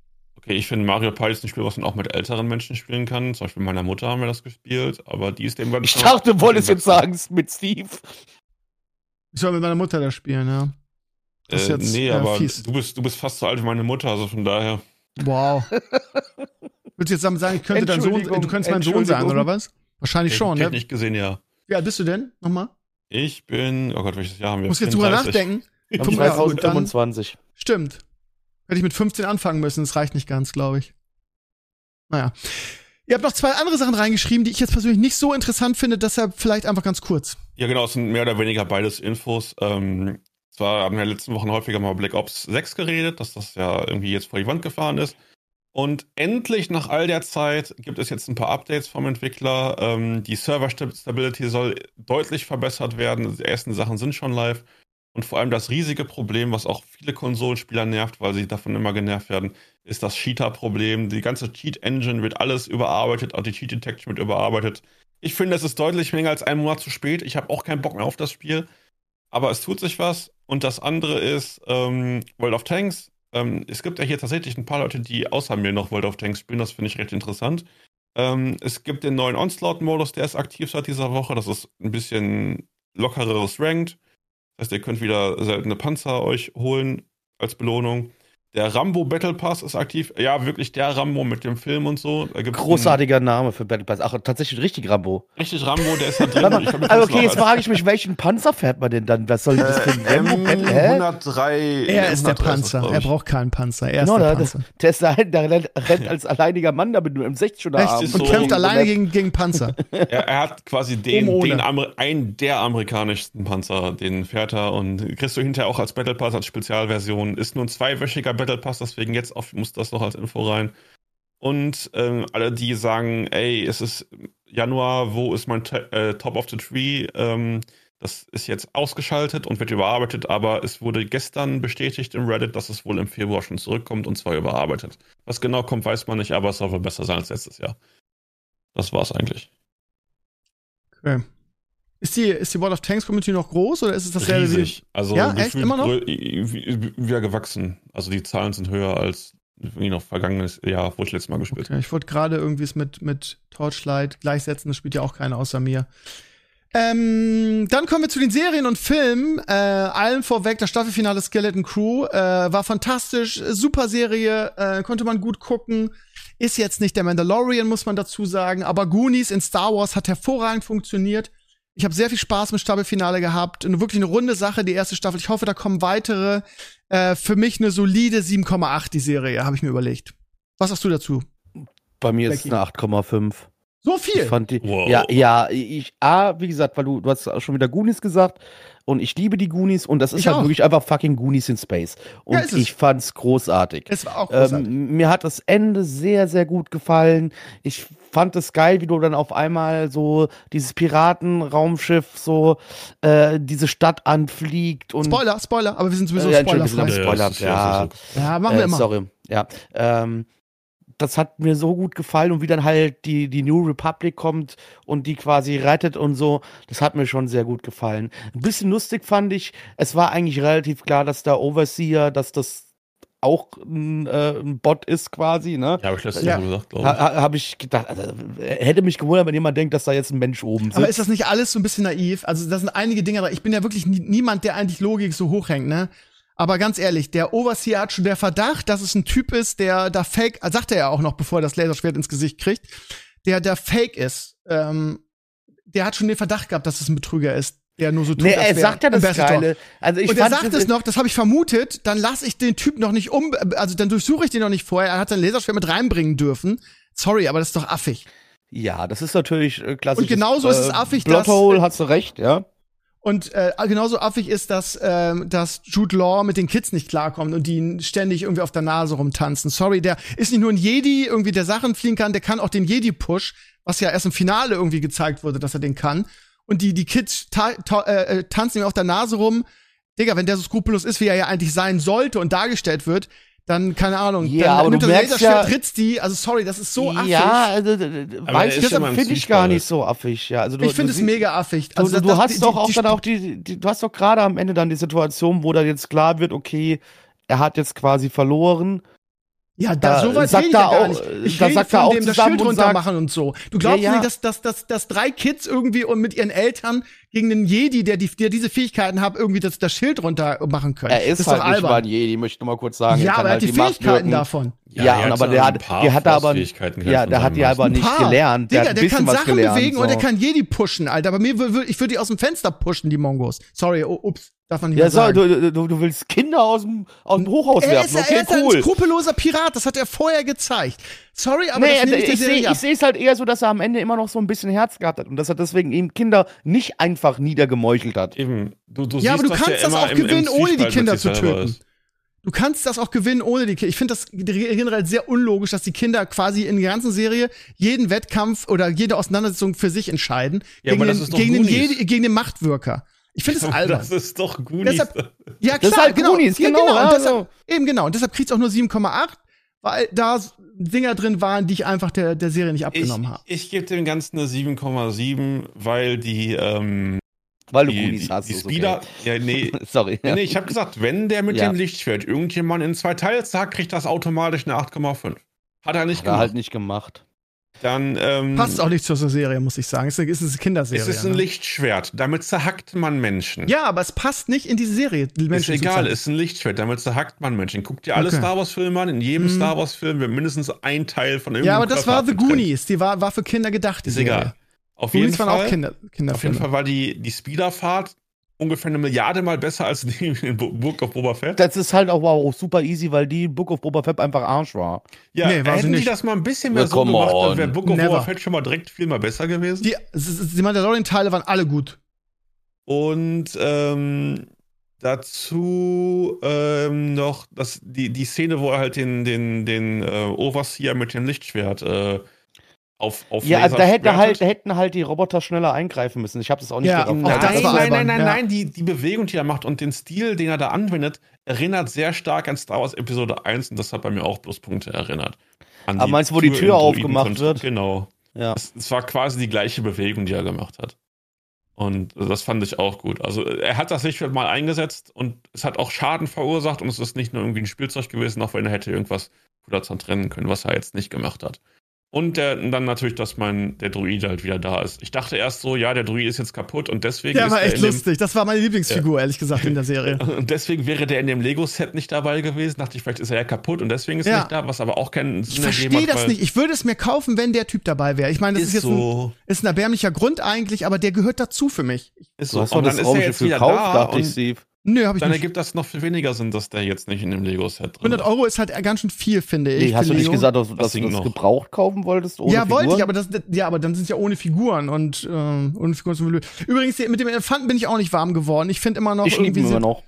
S4: Okay, ich finde Mario Party ist ein Spiel, was man auch mit älteren Menschen spielen kann. Zum Beispiel mit meiner Mutter haben wir das gespielt, aber die ist dem
S3: Ich dachte, du wolltest jetzt sagen, mit Steve.
S2: Ich soll mit meiner Mutter da spielen, ja. Das ist jetzt,
S4: nee, aber
S2: fies.
S4: du bist fast so alt wie meine Mutter, also von daher.
S2: Wow. Willst du jetzt damit sagen, ich könnte dein Sohn, du könntest mein Sohn sein, oder was? Wahrscheinlich schon, ne?
S4: Nicht gesehen, ja.
S2: Wie alt bist du denn? Nochmal?
S4: Ich bin, oh Gott, welches Jahr haben wir?
S2: Muss jetzt drüber nachdenken.
S3: 2025.
S2: Stimmt. Hätte ich mit 15 anfangen müssen, das reicht nicht ganz, glaube ich. Naja. Ihr habt noch 2 andere Sachen reingeschrieben, die ich jetzt persönlich nicht so interessant finde, deshalb vielleicht einfach ganz kurz.
S4: Ja, genau, es sind mehr oder weniger beides Infos. Zwar haben wir in den letzten Wochen häufiger mal Black Ops 6 geredet, dass das ja irgendwie jetzt vor die Wand gefahren ist. Und endlich nach all der Zeit gibt es jetzt ein paar Updates vom Entwickler. Die Server-Stability soll deutlich verbessert werden. Die ersten Sachen sind schon live. Und vor allem das riesige Problem, was auch viele Konsolenspieler nervt, weil sie davon immer genervt werden, ist das Cheater-Problem. Die ganze Cheat-Engine wird alles überarbeitet, auch die Cheat-Detection wird überarbeitet. Ich finde, es ist deutlich länger als einen Monat zu spät. Ich habe auch keinen Bock mehr auf das Spiel. Aber es tut sich was. Und das andere ist World of Tanks. Es gibt ja hier tatsächlich ein paar Leute, die außer mir noch World of Tanks spielen. Das finde ich recht interessant. Es gibt den neuen Onslaught-Modus, der ist aktiv seit dieser Woche. Das ist ein bisschen lockereres Ranked. Das heißt, ihr könnt wieder seltene Panzer euch holen als Belohnung. Der Rambo Battle Pass ist aktiv. Ja, wirklich der Rambo mit dem Film und so.
S3: Großartiger Name für Battle Pass. Ach, tatsächlich richtig Rambo.
S4: Richtig Rambo, der ist da drin.
S3: Also okay, jetzt frage ich mich, welchen Panzer fährt man denn dann? Was soll das für ein Rambo?
S4: M103.
S2: Er ist der Panzer. Er braucht keinen Panzer. Er ist der Panzer.
S3: Der ist der rennt als alleiniger Mann da mit einem M16 oder Arm.
S2: Und kämpft alleine gegen Panzer.
S4: Er hat quasi einen der amerikanischsten Panzer, den fährt er und kriegst du hinterher auch als Battle Pass, als Spezialversion. Ist nur ein 2-wöchiger Battle Pass, deswegen jetzt muss das noch als Info rein. Und alle, die sagen, ey, es ist Januar, wo ist mein Top of the Tree? Das ist jetzt ausgeschaltet und wird überarbeitet, aber es wurde gestern bestätigt im Reddit, dass es wohl im Februar schon zurückkommt und zwar überarbeitet. Was genau kommt, weiß man nicht, aber es soll wohl besser sein als letztes Jahr. Das war's eigentlich.
S2: Okay. Ist die World of Tanks Community noch groß oder ist es dasselbe?
S4: Riesig. Also
S2: ja, echt immer noch?
S4: Wieder gewachsen. Also die Zahlen sind höher als irgendwie noch vergangenes Jahr, wo ich letztes Mal gespielt habe.
S2: Okay, ich wollte gerade irgendwie es mit Torchlight gleichsetzen, das spielt ja auch keiner außer mir. Dann kommen wir zu den Serien und Filmen. Allen vorweg, das Staffelfinale Skeleton Crew war fantastisch, super Serie, konnte man gut gucken. Ist jetzt nicht der Mandalorian, muss man dazu sagen, aber Goonies in Star Wars hat hervorragend funktioniert. Ich habe sehr viel Spaß mit Staffelfinale gehabt. Wirklich eine runde Sache, die erste Staffel. Ich hoffe, da kommen weitere. Für mich eine solide 7,8, die Serie, habe ich mir überlegt. Was sagst du dazu?
S3: Bei mir ist es eine 8,5.
S2: So viel?
S3: Ich fand die,
S4: wow.
S3: Wie gesagt, weil du hast auch schon wieder Goonies gesagt und ich liebe die Goonies und das ist halt
S2: auch.
S3: wirklich einfach fucking Goonies in Space. Und
S2: Ja,
S3: ich fand's großartig.
S2: Es war auch großartig.
S3: Mir hat das Ende sehr, sehr gut gefallen. Ich fand es geil, wie du dann auf einmal so dieses Piratenraumschiff so diese Stadt anfliegt und
S2: Spoiler, aber wir sind sowieso spoilerfrei.
S3: Ja,
S2: machen wir immer.
S3: Sorry, ja. Das hat mir so gut gefallen und wie dann halt die New Republic kommt und die quasi rettet und so, das hat mir schon sehr gut gefallen. Ein bisschen lustig fand ich, es war eigentlich relativ klar, dass der Overseer, dass das auch ein Bot ist quasi, ne?
S4: Ja, habe ich letztens so gesagt, glaube ich.
S3: Habe ich gedacht, also, hätte mich gewundert, wenn jemand denkt, dass da jetzt ein Mensch oben sitzt.
S2: Aber ist das nicht alles so ein bisschen naiv? Also da sind einige Dinge drin. Ich bin ja wirklich niemand, der eigentlich Logik so hochhängt, ne? Aber ganz ehrlich, der Overseer hat schon der Verdacht, dass es ein Typ ist, der da fake, sagt er ja auch noch, bevor er das Laserschwert ins Gesicht kriegt, der fake ist. Der hat schon den Verdacht gehabt, dass es ein Betrüger ist, der nur so tut,
S3: er sagt ja das Geile. Also
S2: und er sagt es noch, das habe ich vermutet, dann lasse ich den Typ noch nicht also dann durchsuche ich den noch nicht vorher, er hat sein Laserschwert mit reinbringen dürfen. Sorry, aber das ist doch affig.
S3: Ja, das ist natürlich klassisch.
S2: Und genauso ist es affig,
S3: Plothole, hast du recht, ja.
S2: Und genauso affig ist, dass Jude Law mit den Kids nicht klarkommt und die ständig irgendwie auf der Nase rumtanzen. Sorry, der ist nicht nur ein Jedi, irgendwie der Sachen fliegen kann, der kann auch den Jedi-Push, was ja erst im Finale irgendwie gezeigt wurde, dass er den kann. Und die Kids tanzen ihm auf der Nase rum. Digga, wenn der so skrupellos ist, wie er ja eigentlich sein sollte und dargestellt wird, dann, keine Ahnung,
S3: ja,
S2: dann
S3: aber
S2: nimmt
S3: du
S2: er
S3: merkst
S2: Laserschwert, ritzt die, also sorry, das ist so affig.
S3: Ja, also, deshalb finde ich gar nicht so affig, ja. Also,
S2: ich finde es mega affig. Also,
S3: du hast doch auch dann auch du hast doch gerade am Ende dann die Situation, wo dann jetzt klar wird, okay, er hat jetzt quasi verloren.
S2: Ja,
S3: Da
S2: so weit
S3: sagt
S2: rede ich
S3: er
S2: ja gar
S3: auch-
S2: nicht. Ich
S3: da
S2: rede
S3: sagt er
S2: von
S3: auch
S2: dem das
S3: zusammen
S2: Schild
S3: und
S2: runter
S3: sagt-
S2: machen und so. Du glaubst
S3: Ja, ja.
S2: nicht, dass 3 Kids irgendwie und mit ihren Eltern gegen einen Jedi, der diese Fähigkeiten hat, irgendwie das Schild runter machen können.
S3: Er ist
S2: das
S3: halt
S2: doch
S3: nicht mal ein
S2: albern.
S3: Jedi, möchte ich nur mal kurz sagen.
S2: Ja,
S3: kann
S2: aber er hat
S3: halt
S2: die
S3: Macht
S2: Fähigkeiten
S3: wirken.
S2: davon.
S3: Ja,
S4: er
S3: aber
S4: hat
S3: der
S4: ein
S3: hat,
S4: paar
S3: der hat aber,
S4: Force-Fähigkeiten
S3: ja,
S4: von
S3: der hat
S4: seinem
S3: ja aber
S2: Ein
S3: nicht
S2: paar.
S3: gelernt.
S2: Digga,
S3: hat ein
S2: der
S3: bisschen
S2: kann
S3: was
S2: Sachen
S3: gelernt,
S2: bewegen und
S3: so.
S2: der kann Jedi pushen, Alter. Aber ich würde die aus dem Fenster pushen, die Mongos. Sorry, ups, darf man nicht
S3: Ja,
S2: mehr
S3: so,
S2: sagen.
S3: du willst Kinder aus dem Hochhaus werfen, okay,
S2: er ist ein
S3: cool.
S2: skrupelloser Pirat, das hat er vorher gezeigt. Sorry, aber das nehme ich der Serie ab.
S3: ich sehe es halt eher so, dass er am Ende immer noch so ein bisschen Herz gehabt hat und dass er deswegen eben Kinder nicht einfach niedergemeuchelt hat.
S4: Eben, du
S2: Ja, aber du
S4: dass
S2: kannst
S4: der
S2: das
S4: immer
S2: auch gewinnen, ohne die
S4: Zwiespalt mit
S2: Kinder
S4: sich
S2: zu
S4: selber
S2: töten.
S4: ist.
S2: Du kannst das auch gewinnen ohne die Kinder. Ich finde das generell sehr unlogisch, dass die Kinder quasi in der ganzen Serie jeden Wettkampf oder jede Auseinandersetzung für sich entscheiden.
S4: Ja, aber das ist doch
S2: gegen
S4: Goonies.
S2: gegen den Machtwirker. Ich finde es albern.
S4: Das ist doch Goonies.
S2: Deshalb, ja, klar,
S3: Das ist halt
S2: genau.
S3: Goonies,
S2: Ja,
S3: genau, ja,
S2: Und deshalb,
S3: so.
S2: eben genau. Und deshalb kriegt's auch nur 7,8, weil da Dinger drin waren, die ich einfach der Serie nicht abgenommen habe.
S4: Ich gebe dem Ganzen eine 7,7, weil
S3: Weil du
S4: die
S3: Goonies hast. ist
S4: Speeder.
S3: Okay.
S4: Ja, nee.
S3: Sorry.
S4: Nee, ich habe gesagt, wenn der mit
S3: Ja.
S4: dem Lichtschwert irgendjemand in 2 Teile sagt, kriegt das automatisch eine 8,5. Hat er nicht
S3: Hat er
S4: gemacht.
S3: halt nicht gemacht.
S4: Dann
S2: Passt auch nicht zur Serie, muss ich sagen. Es ist eine Kinderserie.
S4: es ist ein
S2: ne?
S4: Lichtschwert. Damit zerhackt man Menschen.
S2: Ja, aber es passt nicht in diese Serie. Die
S4: Ist
S2: Menschen zu
S4: egal,
S2: zeigen.
S4: ist ein Lichtschwert. Damit zerhackt man Menschen. Guckt dir alle
S2: Okay.
S4: Star Wars Filme an. In jedem
S2: Mhm.
S4: Star Wars Film wird mindestens ein Teil von irgendeinem
S2: Ja, aber das
S4: Körper
S2: war The
S4: abgetrennt.
S2: Goonies. Die war für Kinder gedacht, die
S4: Ist
S2: Serie.
S4: egal. Auf jeden
S2: Goonies waren auch
S4: Fall. Auf jeden
S2: Kinderfilme.
S4: Fall war die Speederfahrt ungefähr 1 Milliarde Mal besser als die in Book of Boba Fett.
S3: Das ist halt auch wow, super easy, weil die Book of Boba Fett einfach Arsch war.
S4: Ja,
S2: Nee, war sie
S4: hätten die
S2: nicht.
S4: das mal ein bisschen mehr
S3: Ja,
S4: so
S3: come
S4: gemacht,
S3: on.
S4: dann wäre Book of
S2: Never.
S4: Boba Fett schon mal direkt viel mal besser gewesen.
S2: Die Mandalorian-Teile waren alle gut.
S4: Und dazu noch die Szene, wo er halt den Overseer mit dem Lichtschwert auf
S3: Ja, also da
S4: schwertet.
S3: hätten halt die Roboter schneller eingreifen müssen. Ich habe das auch nicht
S2: Ja,
S3: darauf
S2: auch
S3: geachtet.
S2: das war albern, ja.
S4: Nein, die Bewegung, die er macht und den Stil, den er da anwendet, erinnert sehr stark an Star Wars Episode 1 und das hat bei mir auch Pluspunkte erinnert. An
S3: Aber meinst du, wo die Tür
S4: im
S3: aufgemacht
S4: Druidenkonto-
S3: wird?
S4: Genau.
S3: Ja.
S4: Es war quasi die gleiche Bewegung, die er gemacht hat. Und das fand ich auch gut. Also er hat das Lichtschwert mal eingesetzt und es hat auch Schaden verursacht und es ist nicht nur irgendwie ein Spielzeug gewesen, auch wenn er hätte irgendwas cooler trennen können, was er jetzt nicht gemacht hat. Und dann natürlich, dass der Druide halt wieder da ist. Ich dachte erst so, ja, der Druide ist jetzt kaputt und deswegen
S2: Der
S4: ist
S2: war
S4: er
S2: echt lustig. Das war meine Lieblingsfigur, ehrlich gesagt, in der Serie.
S4: und deswegen wäre der in dem Lego-Set nicht dabei gewesen. Dachte ich, vielleicht ist er ja kaputt und deswegen ist er
S2: Ja.
S4: nicht da, was aber auch keinen
S2: Ich
S4: Sinn ergeben
S2: verstehe
S4: hat,
S2: das
S4: weil
S2: nicht. Ich würde es mir kaufen, wenn der Typ dabei wäre. Ich meine, das ist jetzt
S4: so.
S2: ist ein erbärmlicher Grund eigentlich, aber der gehört dazu für mich.
S4: Ist
S3: Du
S4: so.
S3: hast doch
S4: Und dann
S3: das
S4: ist er
S3: Raumschiff
S4: jetzt wieder
S3: gekauft,
S4: da
S3: dachte ich,
S4: und
S3: Steve.
S2: Nö, habe ich
S4: dann
S2: nicht.
S4: ergibt das noch viel weniger Sinn, dass der jetzt nicht in dem Lego-Set drin
S2: 100
S4: ist.
S2: Euro ist halt ganz schön viel, finde ich.
S3: Nee, hast
S2: für
S3: du nicht
S2: Lego.
S3: gesagt, dass du
S4: Das ging
S3: das
S4: noch.
S3: gebraucht kaufen wolltest? Ohne
S2: Ja, wollte ich,
S3: Figuren?
S2: aber dann sind es ja ohne Figuren und ohne Figuren zum Blöd. Übrigens, mit dem Elefanten bin ich auch nicht warm geworden. Ich finde immer noch
S3: Ich liebe
S2: irgendwie
S3: ihn immer noch.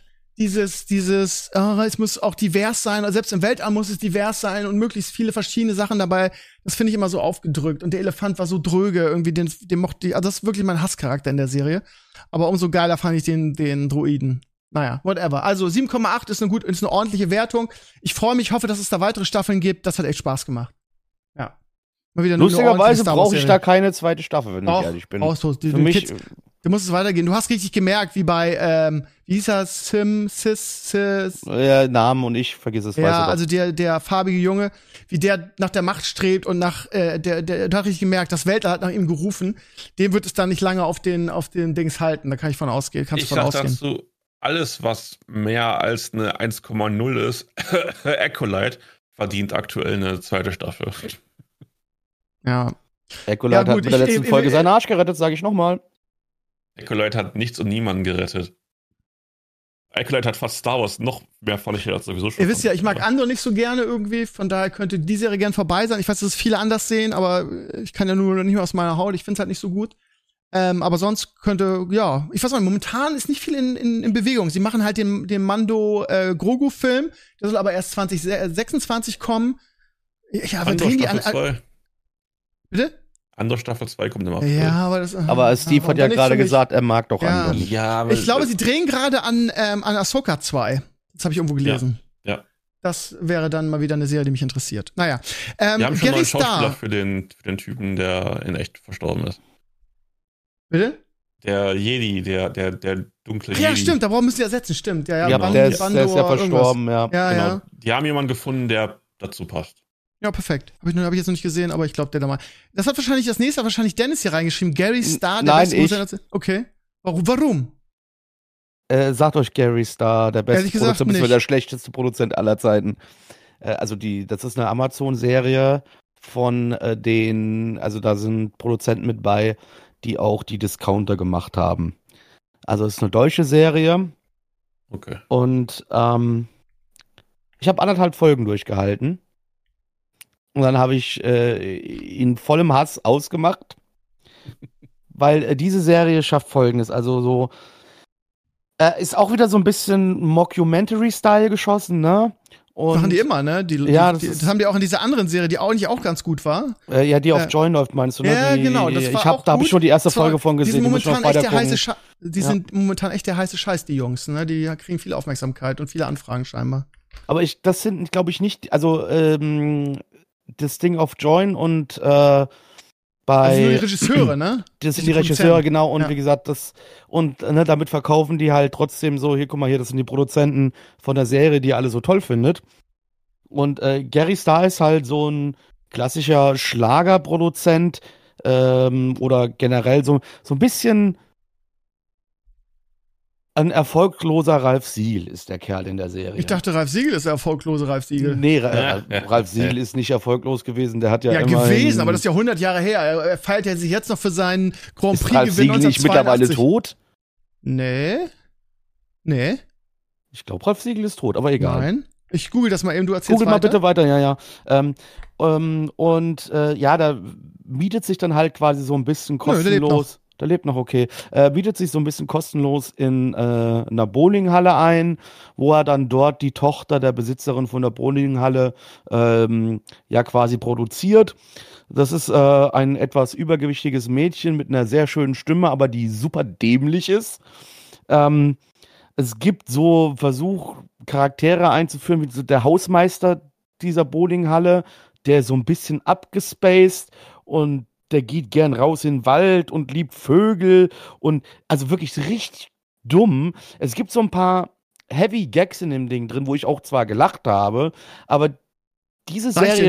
S2: es muss auch divers sein, also selbst im Weltall muss es divers sein und möglichst viele verschiedene Sachen dabei. Das finde ich immer so aufgedrückt. Und der Elefant war so dröge, irgendwie, den mochte ich, also das ist wirklich mein Hasscharakter in der Serie. Aber umso geiler fand ich den Druiden. Naja, whatever. Also 7,8 ist eine ordentliche Wertung. Ich freue mich, hoffe, dass es da weitere Staffeln gibt. Das hat echt Spaß gemacht. Ja. Mal wieder eine ordentliche
S3: Lustigerweise
S2: Star Wars
S3: brauche ich
S2: Serie.
S3: da keine zweite Staffel, wenn ich
S2: Doch,
S3: ehrlich bin.
S2: brauchst du.
S3: Für mich,
S2: Du musst es weitergehen. Du hast richtig gemerkt, wie bei, wie hieß er, Sis.
S3: Namen und ich vergiss es.
S2: Ja,
S3: weiß
S2: also der farbige Junge, wie der nach der Macht strebt und der hat richtig gemerkt, das Weltall hat nach ihm gerufen. Dem wird es dann nicht lange auf den Dings halten. Da kann ich von ausgehen. Kannst
S4: Ich
S2: du von
S4: sag
S2: ausgehen.
S4: dazu, alles, was mehr als eine 1,0 ist, Acolyte, verdient aktuell eine zweite Staffel.
S2: Ja.
S3: Ecolite
S2: Ja,
S3: hat
S2: gut,
S3: in der
S2: ich-
S3: letzten
S2: ich-
S3: Folge
S2: ich-
S3: seinen Arsch gerettet, sage ich nochmal.
S4: Acolyte hat nichts und niemanden gerettet. Acolyte hat fast Star Wars noch mehr vernichtet als sowieso schon.
S2: Ihr wisst ja, ich mag Andor nicht so gerne irgendwie, von daher könnte die Serie gern vorbei sein. Ich weiß, dass es viele anders sehen, aber ich kann ja nur nicht mehr aus meiner Haut. Ich find's halt nicht so gut. Aber sonst könnte, ja, ich weiß nicht, momentan ist nicht viel in Bewegung. Sie machen halt den Mando Grogu-Film, der soll aber erst 2026 kommen. Ja, aber
S4: Andor
S2: drehen die
S4: Staffel
S2: an.
S4: 2.
S2: Bitte?
S4: Andor Staffel 2 kommt immer.
S2: Ja, aber das.
S3: Aber Steve
S2: warum
S3: hat ja
S2: dann nichts
S3: gerade
S2: für mich?
S3: gesagt, er mag doch
S2: Ja.
S3: Andor nicht.
S4: Ja, aber
S2: Ich glaube, sie drehen gerade an Ahsoka 2. Das habe ich irgendwo gelesen.
S4: Ja.
S2: Das wäre dann mal wieder eine Serie, die mich interessiert. Naja.
S4: wir haben schon einen
S2: Gary
S4: neuen Schauspieler
S2: Starr.
S4: für den Typen, der in echt verstorben ist.
S2: Bitte?
S4: Der Jedi, der dunkle
S2: Ach ja,
S4: Jedi.
S2: stimmt, da müssen sie ersetzen, stimmt. Ja,
S3: Ja,
S4: Bandor
S3: der ist ja verstorben, ja.
S2: Ja,
S4: Genau.
S2: ja.
S4: Die haben jemanden gefunden, der dazu passt.
S2: Ja, perfekt. Hab ich jetzt noch nicht gesehen, aber ich glaube, der da mal. Das hat wahrscheinlich das nächste, wahrscheinlich Dennis hier reingeschrieben. Gary Starr, der
S3: Nein,
S2: beste Produzent. Okay. Warum?
S3: Sagt euch Gary Starr, der beste
S2: Ehrlich gesagt
S3: Produzent,
S2: nicht.
S3: der schlechteste Produzent aller Zeiten. Also das ist eine Amazon-Serie von also da sind Produzenten mit bei, die auch die Discounter gemacht haben. Also es ist eine deutsche Serie.
S4: Okay.
S3: Und ich habe 1,5 Folgen durchgehalten. Und dann habe ich ihn voll im Hass ausgemacht. Weil diese Serie schafft Folgendes. Also so ist auch wieder so ein bisschen Mockumentary-Style geschossen, ne? Und,
S2: Machen die immer, ne? Das haben die auch in dieser anderen Serie, die eigentlich auch ganz gut war.
S3: Ja, die auf Join läuft, meinst du, ne?
S2: Ja, genau. Da
S3: habe ich schon die erste Folge von gesehen.
S2: Die sind momentan echt der heiße Scheiß, die Jungs, ne? Die kriegen viel Aufmerksamkeit und viele Anfragen scheinbar.
S3: Aber das sind, glaube ich, nicht, also das Ding auf Join und
S2: das sind nur die Regisseure, ne?
S3: Das sind die Regisseure, genau. Und wie gesagt, damit verkaufen die halt trotzdem so, hier, guck mal hier, das sind die Produzenten von der Serie, die ihr alle so toll findet. Und Gary Starr ist halt so ein klassischer Schlagerproduzent oder generell so ein bisschen ein erfolgloser Ralf Siegel ist der Kerl in der Serie.
S2: Ich dachte, Ralf Siegel ist der erfolglose Ralf Siegel.
S3: Nee, Ralf Siegel ist nicht erfolglos gewesen. Der hat ja immer
S2: gewesen, aber das ist ja 100 Jahre her. Er feiert ja sich jetzt noch für seinen Grand
S3: Prix-Gewinn 1982. Ist Ralf Siegel nicht mittlerweile tot?
S2: Nee.
S3: Ich glaube, Ralf Siegel ist tot, aber egal.
S2: Nein. Ich google das mal eben, du erzählst
S3: Google mal bitte weiter, ja. Da bietet sich dann halt quasi so ein bisschen kostenlos. Der lebt noch, okay. Bietet sich so ein bisschen kostenlos in einer Bowlinghalle ein, wo er dann dort die Tochter der Besitzerin von der Bowlinghalle quasi produziert. Das ist ein etwas übergewichtiges Mädchen mit einer sehr schönen Stimme, aber die super dämlich ist. Es gibt so Versuch, Charaktere einzuführen, wie so der Hausmeister dieser Bowlinghalle, der so ein bisschen abgespaced und der geht gern raus in den Wald und liebt Vögel und also wirklich richtig dumm. Es gibt so ein paar Heavy Gags in dem Ding drin, wo ich auch zwar gelacht habe, aber diese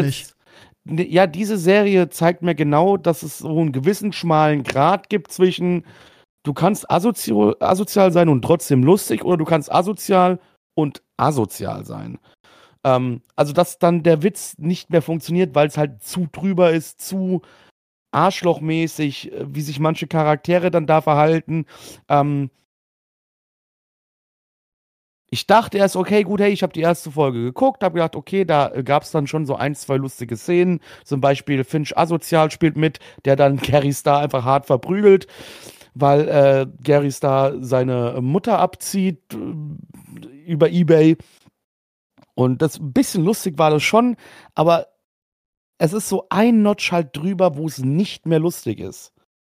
S3: Serie zeigt mir genau, dass es so einen gewissen schmalen Grat gibt zwischen du kannst asozial sein und trotzdem lustig oder du kannst asozial und asozial sein. Also dass dann der Witz nicht mehr funktioniert, weil es halt zu drüber ist, zu arschlochmäßig, wie sich manche Charaktere dann da verhalten. Ich dachte erst, okay, gut, hey, ich habe die erste Folge geguckt, habe gedacht, okay, da gab es dann schon so 1, 2 lustige Szenen. Zum Beispiel Finch Asozial spielt mit, der dann Gary Starr einfach hart verprügelt, weil Gary Starr seine Mutter abzieht über eBay. Und das ein bisschen lustig war das schon, aber es ist so ein Notch halt drüber, wo es nicht mehr lustig ist.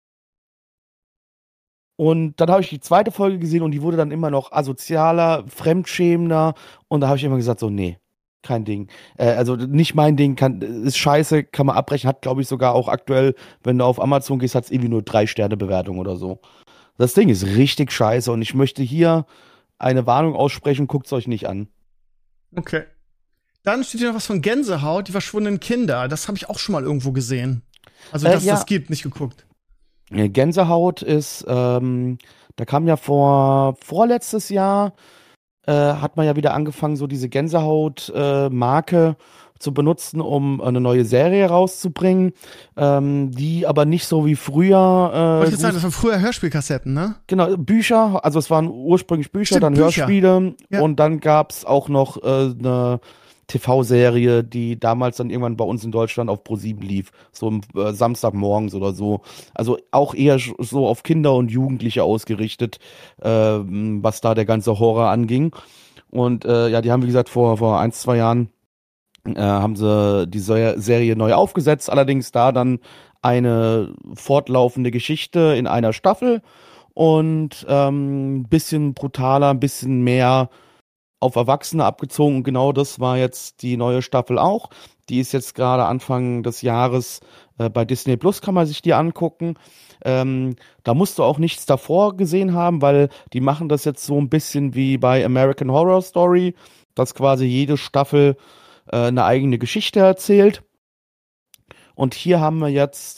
S3: Und dann habe ich die zweite Folge gesehen und die wurde dann immer noch asozialer, fremdschämender. Und da habe ich immer gesagt, so, nee, kein Ding. Also nicht mein Ding, ist scheiße, kann man abbrechen. Hat, glaube ich, sogar auch aktuell, wenn du auf Amazon gehst, hat es irgendwie nur 3-Sterne-Bewertung oder so. Das Ding ist richtig scheiße und ich möchte hier eine Warnung aussprechen, guckt es euch nicht an.
S2: Okay. Dann steht hier noch was von Gänsehaut, die verschwundenen Kinder. Das habe ich auch schon mal irgendwo gesehen. Also, das gibt, nicht geguckt.
S3: Gänsehaut ist, da kam ja vorletztes Jahr, hat man ja wieder angefangen, so diese Gänsehaut-Marke zu benutzen, um eine neue Serie rauszubringen, die aber nicht so wie früher.
S2: Wollte ich jetzt sagen, das waren früher Hörspielkassetten, ne?
S3: Genau, Bücher, also es waren ursprünglich Bücher, dann
S2: Bücher.
S3: Hörspiele
S2: Ja.
S3: Und dann gab es auch noch eine TV-Serie, die damals dann irgendwann bei uns in Deutschland auf Pro7 lief, so Samstagmorgens oder so. Also auch eher so auf Kinder und Jugendliche ausgerichtet, was da der ganze Horror anging. Und die haben, wie gesagt, vor 1, 2 Jahren haben sie die Serie neu aufgesetzt, allerdings da dann eine fortlaufende Geschichte in einer Staffel und ein bisschen brutaler, ein bisschen mehr auf Erwachsene abgezogen. Und genau das war jetzt die neue Staffel auch. Die ist jetzt gerade Anfang des Jahres bei Disney Plus, kann man sich die angucken. Da musst du auch nichts davor gesehen haben, weil die machen das jetzt so ein bisschen wie bei American Horror Story, dass quasi jede Staffel eine eigene Geschichte erzählt. Und hier haben wir jetzt,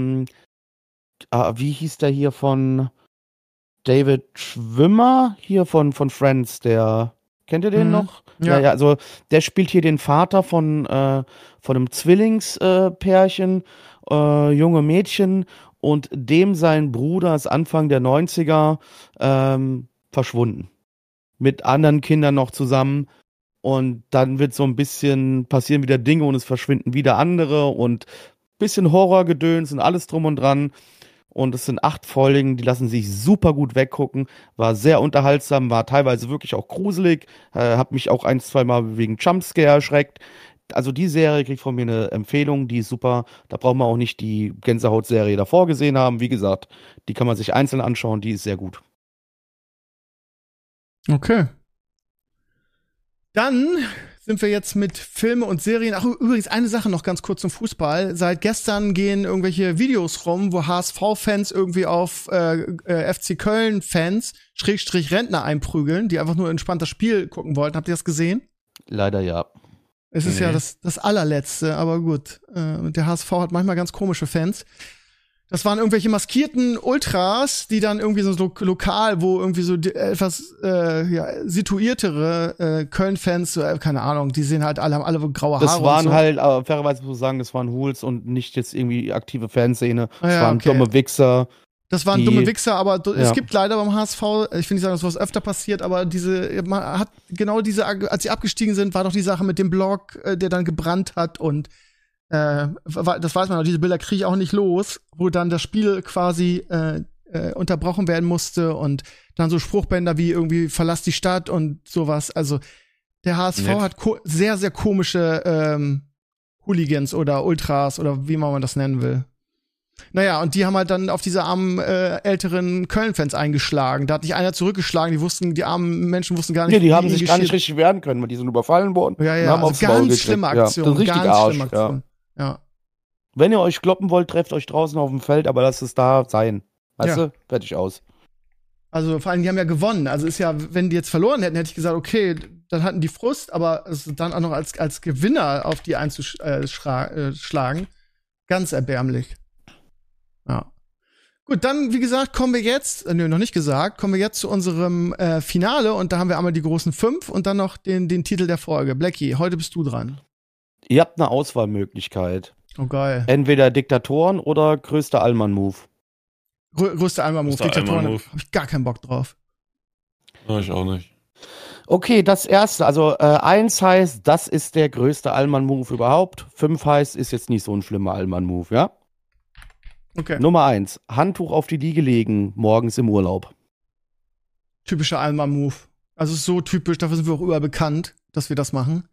S3: wie hieß der hier von David Schwimmer, hier von Friends, kennt ihr den noch?
S2: Ja.
S3: Ja, also der spielt hier den Vater von einem Zwillingspärchen, junge Mädchen, und dem sein Bruder ist Anfang der 90er verschwunden. Mit anderen Kindern noch zusammen. Und dann wird so ein bisschen, passieren wieder Dinge und es verschwinden wieder andere und bisschen Horrorgedöns und alles drum und dran. Und es sind 8 Folgen, die lassen sich super gut weggucken. War sehr unterhaltsam, war teilweise wirklich auch gruselig. Hab mich auch 1-2 Mal wegen Jumpscare erschreckt. Also die Serie kriegt von mir eine Empfehlung, die ist super. Da braucht man auch nicht die Gänsehaut-Serie davor gesehen haben. Wie gesagt, die kann man sich einzeln anschauen, die ist sehr gut.
S2: Okay. Dann sind wir jetzt mit Filme und Serien. Ach, übrigens eine Sache noch ganz kurz zum Fußball. Seit gestern gehen irgendwelche Videos rum, wo HSV-Fans irgendwie auf FC Köln-Fans, / Rentner einprügeln, die einfach nur entspannt das Spiel gucken wollten. Habt ihr das gesehen?
S3: Leider ja.
S2: Es ist ja das allerletzte, aber gut. Der HSV hat manchmal ganz komische Fans. Das waren irgendwelche maskierten Ultras, die dann irgendwie so lokal, wo irgendwie so etwas situiertere Köln-Fans, keine Ahnung, die sehen halt haben alle graue Haare.
S3: Das waren
S2: und so.
S3: halt, aber fairerweise muss ich sagen, das waren Hools und nicht jetzt irgendwie aktive Fanszene. Das
S2: Ja,
S3: waren
S2: okay.
S3: dumme Wichser.
S2: Das waren
S3: die-
S2: dumme Wichser, aber es
S3: Ja.
S2: gibt leider beim HSV, ich will nicht sagen, dass sowas öfter passiert, aber man hat genau diese, als sie abgestiegen sind, war doch die Sache mit dem Blog, der dann gebrannt hat und das weiß man noch, diese Bilder kriege ich auch nicht los, wo dann das Spiel quasi unterbrochen werden musste und dann so Spruchbänder wie irgendwie verlass die Stadt und sowas. Also der HSV
S4: Nett.
S2: hat sehr, sehr komische Hooligans oder Ultras oder wie man das nennen will. Naja, und die haben halt dann auf diese armen älteren Köln-Fans eingeschlagen. Da hat nicht einer zurückgeschlagen, die armen Menschen wussten gar nicht,
S3: Nee, die
S2: wie
S3: haben
S2: ihnen
S3: sich gar nicht
S2: geschieht.
S3: richtig wehren können, weil die sind überfallen worden.
S2: Ja,
S3: und
S2: ja,
S3: haben
S2: also
S3: aufs Maul
S2: ganz
S3: gekriegt.
S2: schlimme
S3: Ja,
S2: Aktion.
S3: das ist richtig
S2: ganz
S3: Arsch,
S2: schlimme
S3: ja.
S2: Aktion. Ja.
S3: Wenn ihr euch kloppen wollt, trefft euch draußen auf dem Feld, aber lasst es da sein. Weißt
S2: Ja.
S3: du? Fertig aus.
S2: Also vor allem, die haben ja gewonnen. Also ist ja, wenn die jetzt verloren hätten, hätte ich gesagt, okay, dann hatten die Frust, aber es dann auch noch als Gewinner auf die einzuschlagen, ganz erbärmlich. Ja. Gut, dann, wie gesagt, kommen wir jetzt zu unserem Finale und da haben wir einmal die großen 5 und dann noch den Titel der Folge. Blackie, heute bist du dran.
S3: Ihr habt eine Auswahlmöglichkeit.
S2: Oh, geil.
S3: Entweder Diktatoren oder größter Allmann-Move.
S2: Größter Allmann-Move,
S4: Größter
S2: Diktatoren,
S4: Allmann-Move.
S2: hab ich gar keinen Bock drauf.
S4: Ja, ich auch nicht.
S3: Okay, das erste. Also 1 heißt, das ist der größte Allmann-Move überhaupt. 5 heißt, ist jetzt nicht so ein schlimmer Allmann-Move, ja?
S2: Okay.
S3: Nummer 1. Handtuch auf die Liege legen, morgens im Urlaub.
S2: Typischer Allmann-Move. Also ist so typisch, dafür sind wir auch überall bekannt, dass wir das machen.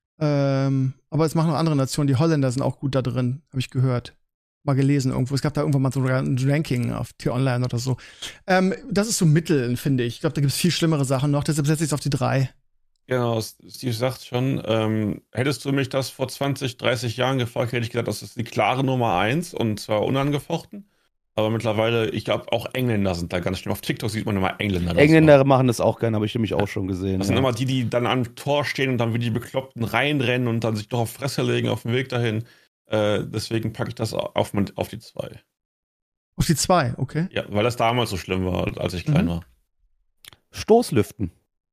S2: Aber es machen auch andere Nationen. Die Holländer sind auch gut da drin, habe ich gehört. Mal gelesen irgendwo. Es gab da irgendwann mal so ein Ranking auf T-Online oder so. Das ist so Mittel, finde ich. Ich glaube, da gibt es viel schlimmere Sachen noch. Deshalb setze ich es auf die 3.
S4: Genau, Steve sagt schon, hättest du mich das vor 20, 30 Jahren gefragt, hätte ich gesagt, das ist die klare Nummer 1 und zwar unangefochten. Aber mittlerweile, ich glaube, auch Engländer sind da ganz schlimm. Auf TikTok sieht man immer Engländer. das
S3: Engländer machen das auch gerne, habe ich nämlich auch schon gesehen.
S4: Das sind immer die dann am Tor stehen und dann wie die Bekloppten reinrennen und dann sich doch auf Fresse legen auf dem Weg dahin. Deswegen packe ich das auf die 2.
S2: Auf die 2, okay.
S4: Ja, weil das damals so schlimm war, als ich klein war.
S3: Stoßlüften.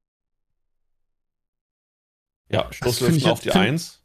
S4: Ja,
S2: find
S4: Stoßlüften
S2: ich
S4: auf die
S2: jetzt-
S4: 1.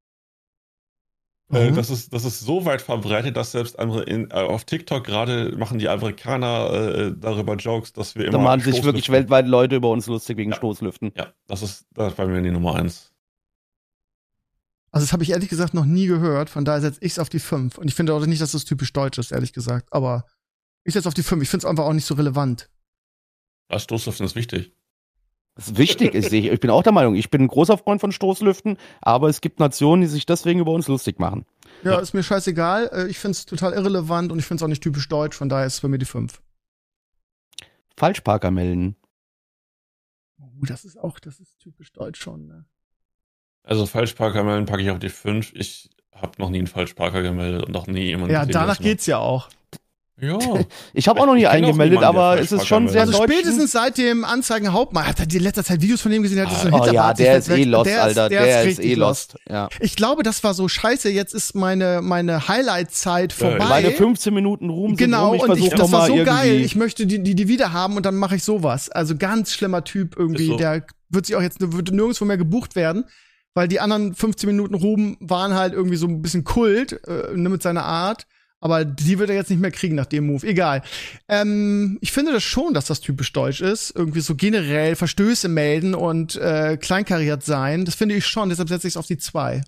S2: Mhm.
S4: Das ist so weit verbreitet, dass selbst auf TikTok gerade machen die Amerikaner darüber Jokes, dass wir immer.
S3: Da machen sich wirklich
S4: Stoßlüften-
S3: weltweit Leute über uns lustig wegen
S4: Ja.
S3: Stoßlüften.
S4: Ja, das ist bei mir die Nummer 1.
S2: Also das habe ich ehrlich gesagt noch nie gehört. Von daher setze ich es auf die 5. Und ich finde auch nicht, dass das typisch deutsch ist, ehrlich gesagt. Aber ich setze auf die 5. Ich finde es einfach auch nicht so relevant.
S4: Das Stoßlüften ist wichtig.
S3: Das ist wichtig. Ich bin auch der Meinung, ich bin ein großer Freund von Stoßlüften, aber es gibt Nationen, die sich deswegen über uns lustig machen.
S2: Ja,
S4: Ja.
S2: ist mir scheißegal. Ich finde es total irrelevant und ich finde es auch nicht typisch deutsch. Von daher ist es bei mir die 5.
S3: Falschparker melden.
S2: Das ist typisch deutsch schon, ne?
S4: Also Falschparker melden packe ich auf die 5. Ich habe noch nie einen Falschparker gemeldet und noch nie jemanden
S2: Ja,
S4: gesehen, der
S2: danach
S4: das
S2: geht's ja auch.
S4: Ja.
S3: Ich habe auch noch nie
S4: Ich kenn auch
S3: eingemeldet,
S4: niemanden, der
S3: aber es ist schon
S4: Fleischfracker
S3: sehr
S2: Also
S3: deutsch.
S2: spätestens seit dem Anzeigen Hauptmann, hat er die letzter Zeit Videos von dem gesehen, hat so ein
S3: Oh ja,
S2: Hinterbart sich
S3: der ist
S2: weg-
S3: lost,
S2: der
S3: Alter. Der ist
S2: richtig
S3: lost. Ja.
S2: Ich glaube, das war so scheiße, jetzt ist meine Highlight-Zeit vorbei.
S3: Meine 15 Minuten Ruhm sind
S2: Genau,
S3: rum. Ich
S2: und
S3: versuche
S2: das war
S3: nochmal
S2: so
S3: irgendwie.
S2: geil. Ich möchte die wieder haben und dann mache ich sowas. Also ganz schlimmer Typ irgendwie.
S4: Ist so.
S2: Der wird sich auch jetzt wird nirgendwo mehr gebucht werden, weil die anderen 15 Minuten Ruhm waren halt irgendwie so ein bisschen Kult mit seiner Art. Aber die wird er jetzt nicht mehr kriegen nach dem Move. Egal. Ich finde das schon, dass das typisch deutsch ist. Irgendwie so generell Verstöße melden und kleinkariert sein. Das finde ich schon. Deshalb setze ich es auf die 2.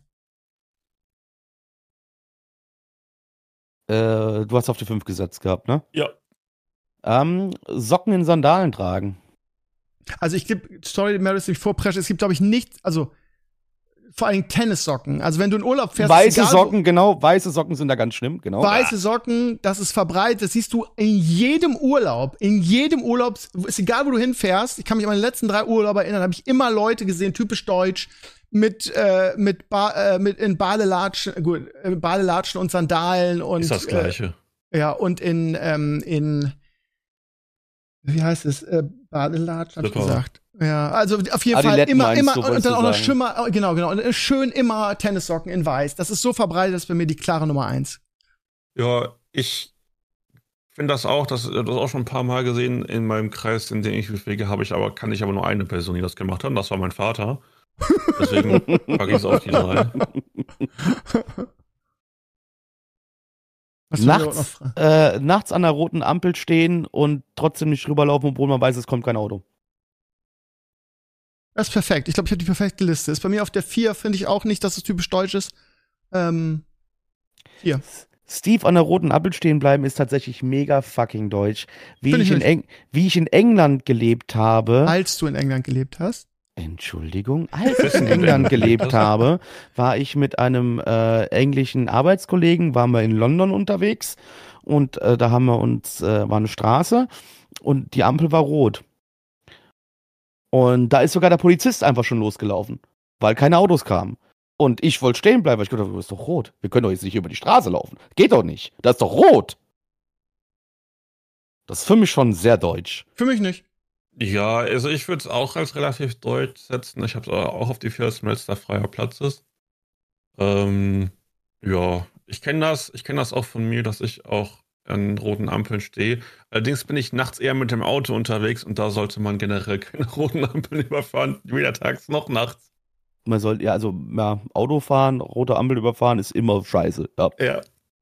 S3: Du hast auf die 5 gesetzt gehabt, ne?
S4: Ja.
S3: Socken in Sandalen tragen.
S2: Also ich gebe, sorry, Maris, ich vorpresche, es gibt, glaube ich, nicht, also vor allen Dingen Tennissocken. Also wenn du in Urlaub fährst,
S3: Weiße
S2: egal, wo-
S3: Socken, genau. Weiße Socken sind da ganz schlimm, genau.
S2: Weiße Socken, das ist verbreitet, das siehst du in jedem Urlaub. In jedem Urlaub, ist egal, wo du hinfährst. Ich kann mich an meine letzten 3 Urlaube erinnern, habe ich immer Leute gesehen, typisch deutsch, mit in Badelatschen, gut, Badelatschen und Sandalen und
S4: Ist das Gleiche.
S2: ja, und in wie heißt es? Badelatschen, hab ich
S4: Slipper.
S2: gesagt. Ja, also auf jeden Fall
S3: Adiletten
S2: immer,
S3: meinst du,
S2: und
S3: wolltest
S2: dann
S3: du
S2: auch noch
S3: sagen.
S2: Schimmer, genau. Und schön immer Tennissocken in weiß. Das ist so verbreitet, das ist bei mir die klare Nummer 1.
S4: Ja, ich finde das auch, das auch schon ein paar Mal gesehen in meinem Kreis, in dem ich mich bewege, kann ich aber nur eine Person, die das gemacht hat, und das war mein Vater. Deswegen packe ich es auf die 3.
S2: Was will ich aber noch fragen?
S3: Nachts an der roten Ampel stehen und trotzdem nicht rüberlaufen, obwohl man weiß, es kommt kein Auto.
S2: Das ist perfekt. Ich glaube, ich habe die perfekte Liste. Ist bei mir auf der 4, finde ich auch nicht, dass es typisch deutsch ist. 4.
S3: Steve an der roten Ampel stehen bleiben ist tatsächlich mega fucking deutsch. Wie
S2: Find
S3: ich,
S2: ich
S3: wie ich in England gelebt habe.
S2: Als du in England gelebt hast.
S3: Entschuldigung, als ich in England gelebt habe, war ich mit einem englischen Arbeitskollegen, waren wir in London unterwegs und da haben wir uns, war eine Straße und die Ampel war rot. Und da ist sogar der Polizist einfach schon losgelaufen, weil keine Autos kamen. Und ich wollte stehen bleiben, weil ich gedacht, das ist doch rot. Wir können doch jetzt nicht über die Straße laufen. Geht doch nicht. Das ist doch rot. Das ist für mich schon sehr deutsch.
S2: Für mich nicht.
S4: Ja, also ich würde es auch als relativ deutsch setzen. Ich habe es auch auf die 4, dass da freier Platz ist. Ja, ich kenne das auch von mir, dass ich auch an roten Ampeln stehe. Allerdings bin ich nachts eher mit dem Auto unterwegs und da sollte man generell keine roten Ampeln überfahren, weder tags noch nachts.
S3: Man soll, ja, Auto fahren, rote Ampel überfahren ist immer scheiße. Ja.
S4: Ja,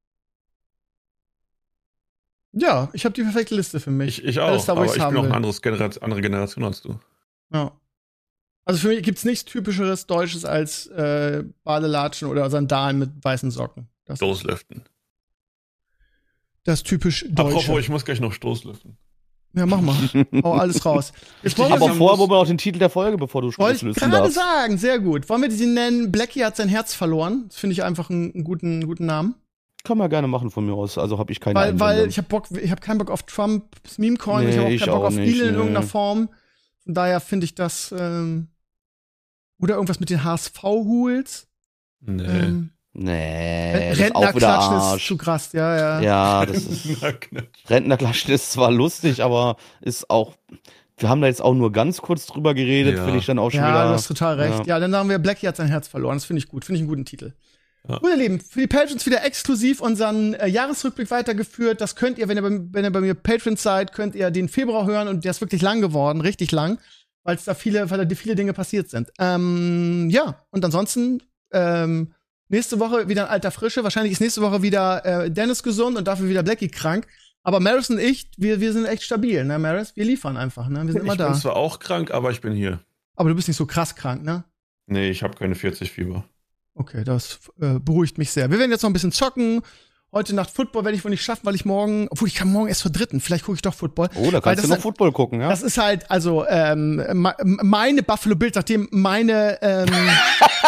S2: Ja, ich habe die perfekte Liste für mich.
S4: ich
S2: Alles
S4: auch,
S2: da, wo
S4: aber
S2: ich's
S4: ich
S2: haben
S4: bin auch
S2: will.
S4: eine andere Generation als du.
S2: Ja. Also für mich gibt's nichts typischeres Deutsches als Badelatschen oder Sandalen mit weißen Socken. Das
S4: Stoßlüften.
S2: ist typisch deutsch.
S4: Apropos, ich muss gleich noch Stoßlüften.
S2: Ja, mach mal. Hau alles raus. Jetzt wollen wir
S3: Aber
S4: Ja,
S3: vorher
S4: muss-
S3: wollen wir noch den Titel der Folge, bevor du
S2: wollte ich
S3: Schlusslisten
S2: gerade
S3: darfst.
S2: sagen, sehr gut. Wollen wir sie nennen? Blackie hat sein Herz verloren. Das finde ich einfach einen guten Namen.
S3: Kann man gerne machen von mir aus. Also habe ich keine
S2: Weil
S3: Einwendung.
S2: ich habe keinen Bock auf Trumps Meme-Coin, ich
S3: Nee,
S2: habe auch
S3: ich
S2: keinen Bock
S3: auch
S2: auf
S3: nicht,
S2: Elon in
S3: nee.
S2: irgendeiner Form. Von daher finde ich das oder irgendwas mit den HSV-Hools.
S4: Nee.
S3: Nee, das ist auch wieder
S2: Rentnerklatschen ist
S3: Arsch.
S2: zu krass, ja.
S3: Ja, das ist. Rentnerklatschen ist zwar lustig, aber ist auch. Wir haben da jetzt auch nur ganz kurz drüber geredet,
S4: Ja.
S3: finde ich dann auch schon
S2: Ja,
S3: wieder.
S2: du hast total recht.
S3: Ja.
S2: Ja, dann sagen wir, Blackie hat sein Herz verloren. Das finde ich gut. Finde ich einen guten Titel.
S4: Ja.
S2: Gut, ihr Lieben, für die Patrons wieder exklusiv unseren Jahresrückblick weitergeführt. Das könnt ihr, wenn ihr bei mir Patrons seid, könnt ihr den Februar hören und der ist wirklich lang geworden, richtig lang, weil da viele Dinge passiert sind. Ja, und ansonsten nächste Woche wieder in alter Frische. Wahrscheinlich ist nächste Woche wieder Dennis gesund und dafür wieder Blackie krank. Aber Maris und ich, wir sind echt stabil, ne, Maris? Wir liefern einfach, ne? Wir sind immer
S4: Ich
S2: da.
S4: bin zwar auch krank, aber ich bin hier.
S2: Aber du bist nicht so krass krank, ne?
S4: Nee, ich habe keine 40 Fieber.
S2: Okay, das beruhigt mich sehr. Wir werden jetzt noch ein bisschen zocken. Heute Nacht Football werde ich wohl nicht schaffen, weil ich obwohl ich kann morgen erst zur 3. Vielleicht gucke ich doch Football.
S3: Oh, da
S2: Weil
S3: kannst
S2: das
S3: du noch
S2: ist-
S3: Football gucken, ja?
S2: Das ist halt, also, meine Buffalo Bills, nachdem meine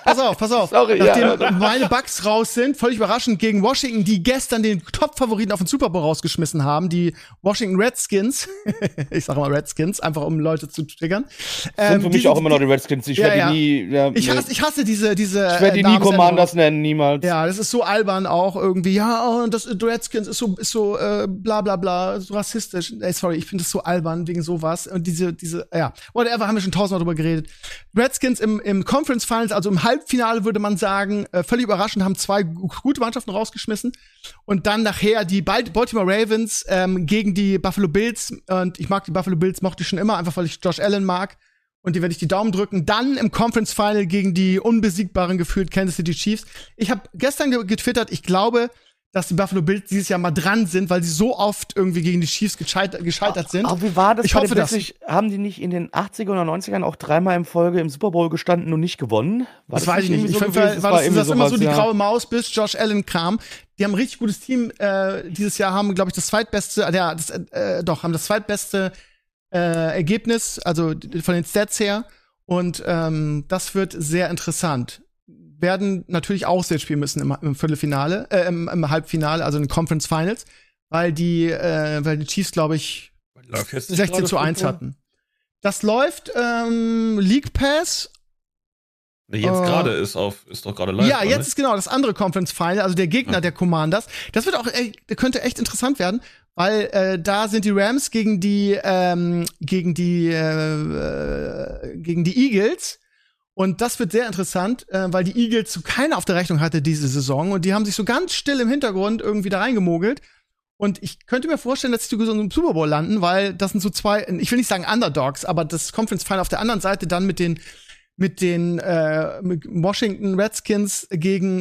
S2: pass auf.
S3: Sorry,
S2: Nachdem meine Bucks raus sind, völlig überraschend gegen Washington, die gestern den Top-Favoriten auf den Super Bowl rausgeschmissen haben, die Washington Redskins. Ich sage mal Redskins, einfach um Leute zu triggern.
S3: Sind für mich auch immer noch die Redskins. Ich werde die nie. Ja,
S2: ich hasse diese.
S3: Ich werde die nie Commanders nennen, niemals.
S2: Ja, das ist so albern auch irgendwie. Ja, das Redskins ist so bla bla bla, so rassistisch. Ey, sorry, ich finde das so albern wegen sowas. Und diese, whatever, haben wir schon tausendmal drüber geredet. Redskins im Conference Finals, also im Halbfinale würde man sagen, völlig überraschend, haben 2 gute Mannschaften rausgeschmissen. Und dann nachher die Baltimore Ravens gegen die Buffalo Bills. Und ich mag die Buffalo Bills, mochte ich schon immer, einfach weil ich Josh Allen mag. Und die werde ich die Daumen drücken. Dann im Conference Final gegen die unbesiegbaren gefühlt Kansas City Chiefs. Ich habe gestern getwittert, ich glaube, dass die Buffalo Bills dieses Jahr mal dran sind, weil sie so oft irgendwie gegen die Chiefs gescheitert sind.
S3: Aber wie war das?
S2: Ich hoffe,
S3: haben die nicht in den 80er oder 90ern auch 3-mal in Folge im Super Bowl gestanden und nicht gewonnen?
S2: Das weiß ich nicht. Ich finde, war das immer so die graue Maus, bis Josh Allen kam. Die haben ein richtig gutes Team. Dieses Jahr haben, glaube ich, das zweitbeste Ergebnis, also von den Stats her. Und das wird sehr interessant. Werden natürlich auswärts spielen müssen im Viertelfinale, im Halbfinale, also in den Conference Finals, weil die Chiefs, glaube ich, 16:1 hatten. Das läuft League Pass.
S4: Jetzt gerade ist doch gerade live.
S2: Ja, jetzt ist genau das andere Conference Final, also der Gegner der Commanders. Das wird auch, könnte echt interessant werden, weil da sind die Rams gegen die Eagles. Und das wird sehr interessant, weil die Eagles so keiner auf der Rechnung hatte diese Saison. Und die haben sich so ganz still im Hintergrund irgendwie da reingemogelt. Und ich könnte mir vorstellen, dass sie so im Super Bowl landen, weil das sind so 2, ich will nicht sagen Underdogs, aber das Conference Final auf der anderen Seite dann mit den Washington Redskins gegen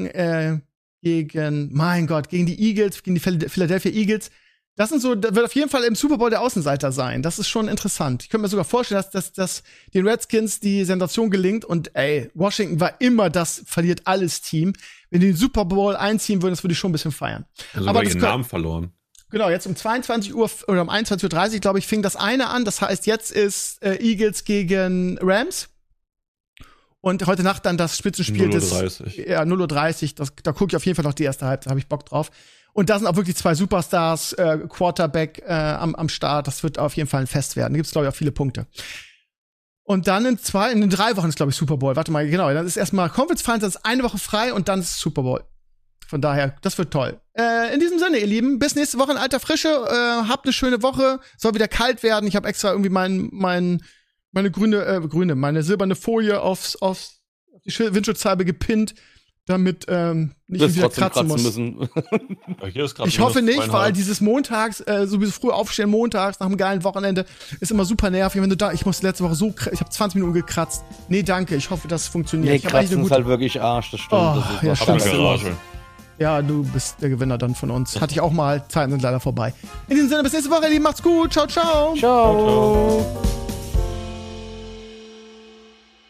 S2: die Eagles, gegen die Philadelphia Eagles. Da wird auf jeden Fall im Super Bowl der Außenseiter sein. Das ist schon interessant. Ich könnte mir sogar vorstellen, dass den Redskins die Sensation gelingt. Und Washington war immer das verliert alles Team. Wenn die den Super Bowl einziehen würden, das würde ich schon ein bisschen feiern.
S4: Also aber ihren Namen verloren.
S2: Genau, jetzt um 22 Uhr oder um 21:30 Uhr, glaube ich, fing das eine an. Das heißt, jetzt ist Eagles gegen Rams. Und heute Nacht dann das Spitzenspiel
S4: 0:30
S2: Uhr. Ja, 0:30 Uhr. Da gucke ich auf jeden Fall noch die erste Halbzeit, da habe ich Bock drauf. Und da sind auch wirklich 2 Superstars, Quarterback am Start. Das wird auf jeden Fall ein Fest werden. Da gibt's, glaube ich, auch viele Punkte. Und dann in 3 Wochen ist, glaube ich, Super Bowl. Warte mal, genau. Dann ist erstmal Conference Finals, dann ist 1 Woche frei und dann ist Super Bowl. Von daher, das wird toll. In diesem Sinne, ihr Lieben, bis nächste Woche in alter Frische. Habt eine schöne Woche. Soll wieder kalt werden. Ich habe extra irgendwie meine silberne Folie auf die Windschutzscheibe gepinnt, damit nicht wieder kratzen muss.
S3: Müssen.
S2: Ich hoffe nicht, weil dieses montags, sowieso früh aufstehen montags nach einem geilen Wochenende ist immer super nervig. Wenn ich musste letzte Woche ich habe 20 Minuten gekratzt. Nee, danke, ich hoffe, das funktioniert.
S3: Nee, kratzen ist halt wirklich Arsch, das stimmt. Das ist
S2: stimmt. Ja, du bist der Gewinner dann von uns. Hatte ich auch mal, Zeiten sind leider vorbei. In diesem Sinne, bis nächste Woche, ihr Lieben, macht's gut. Ciao, ciao.
S3: Ciao.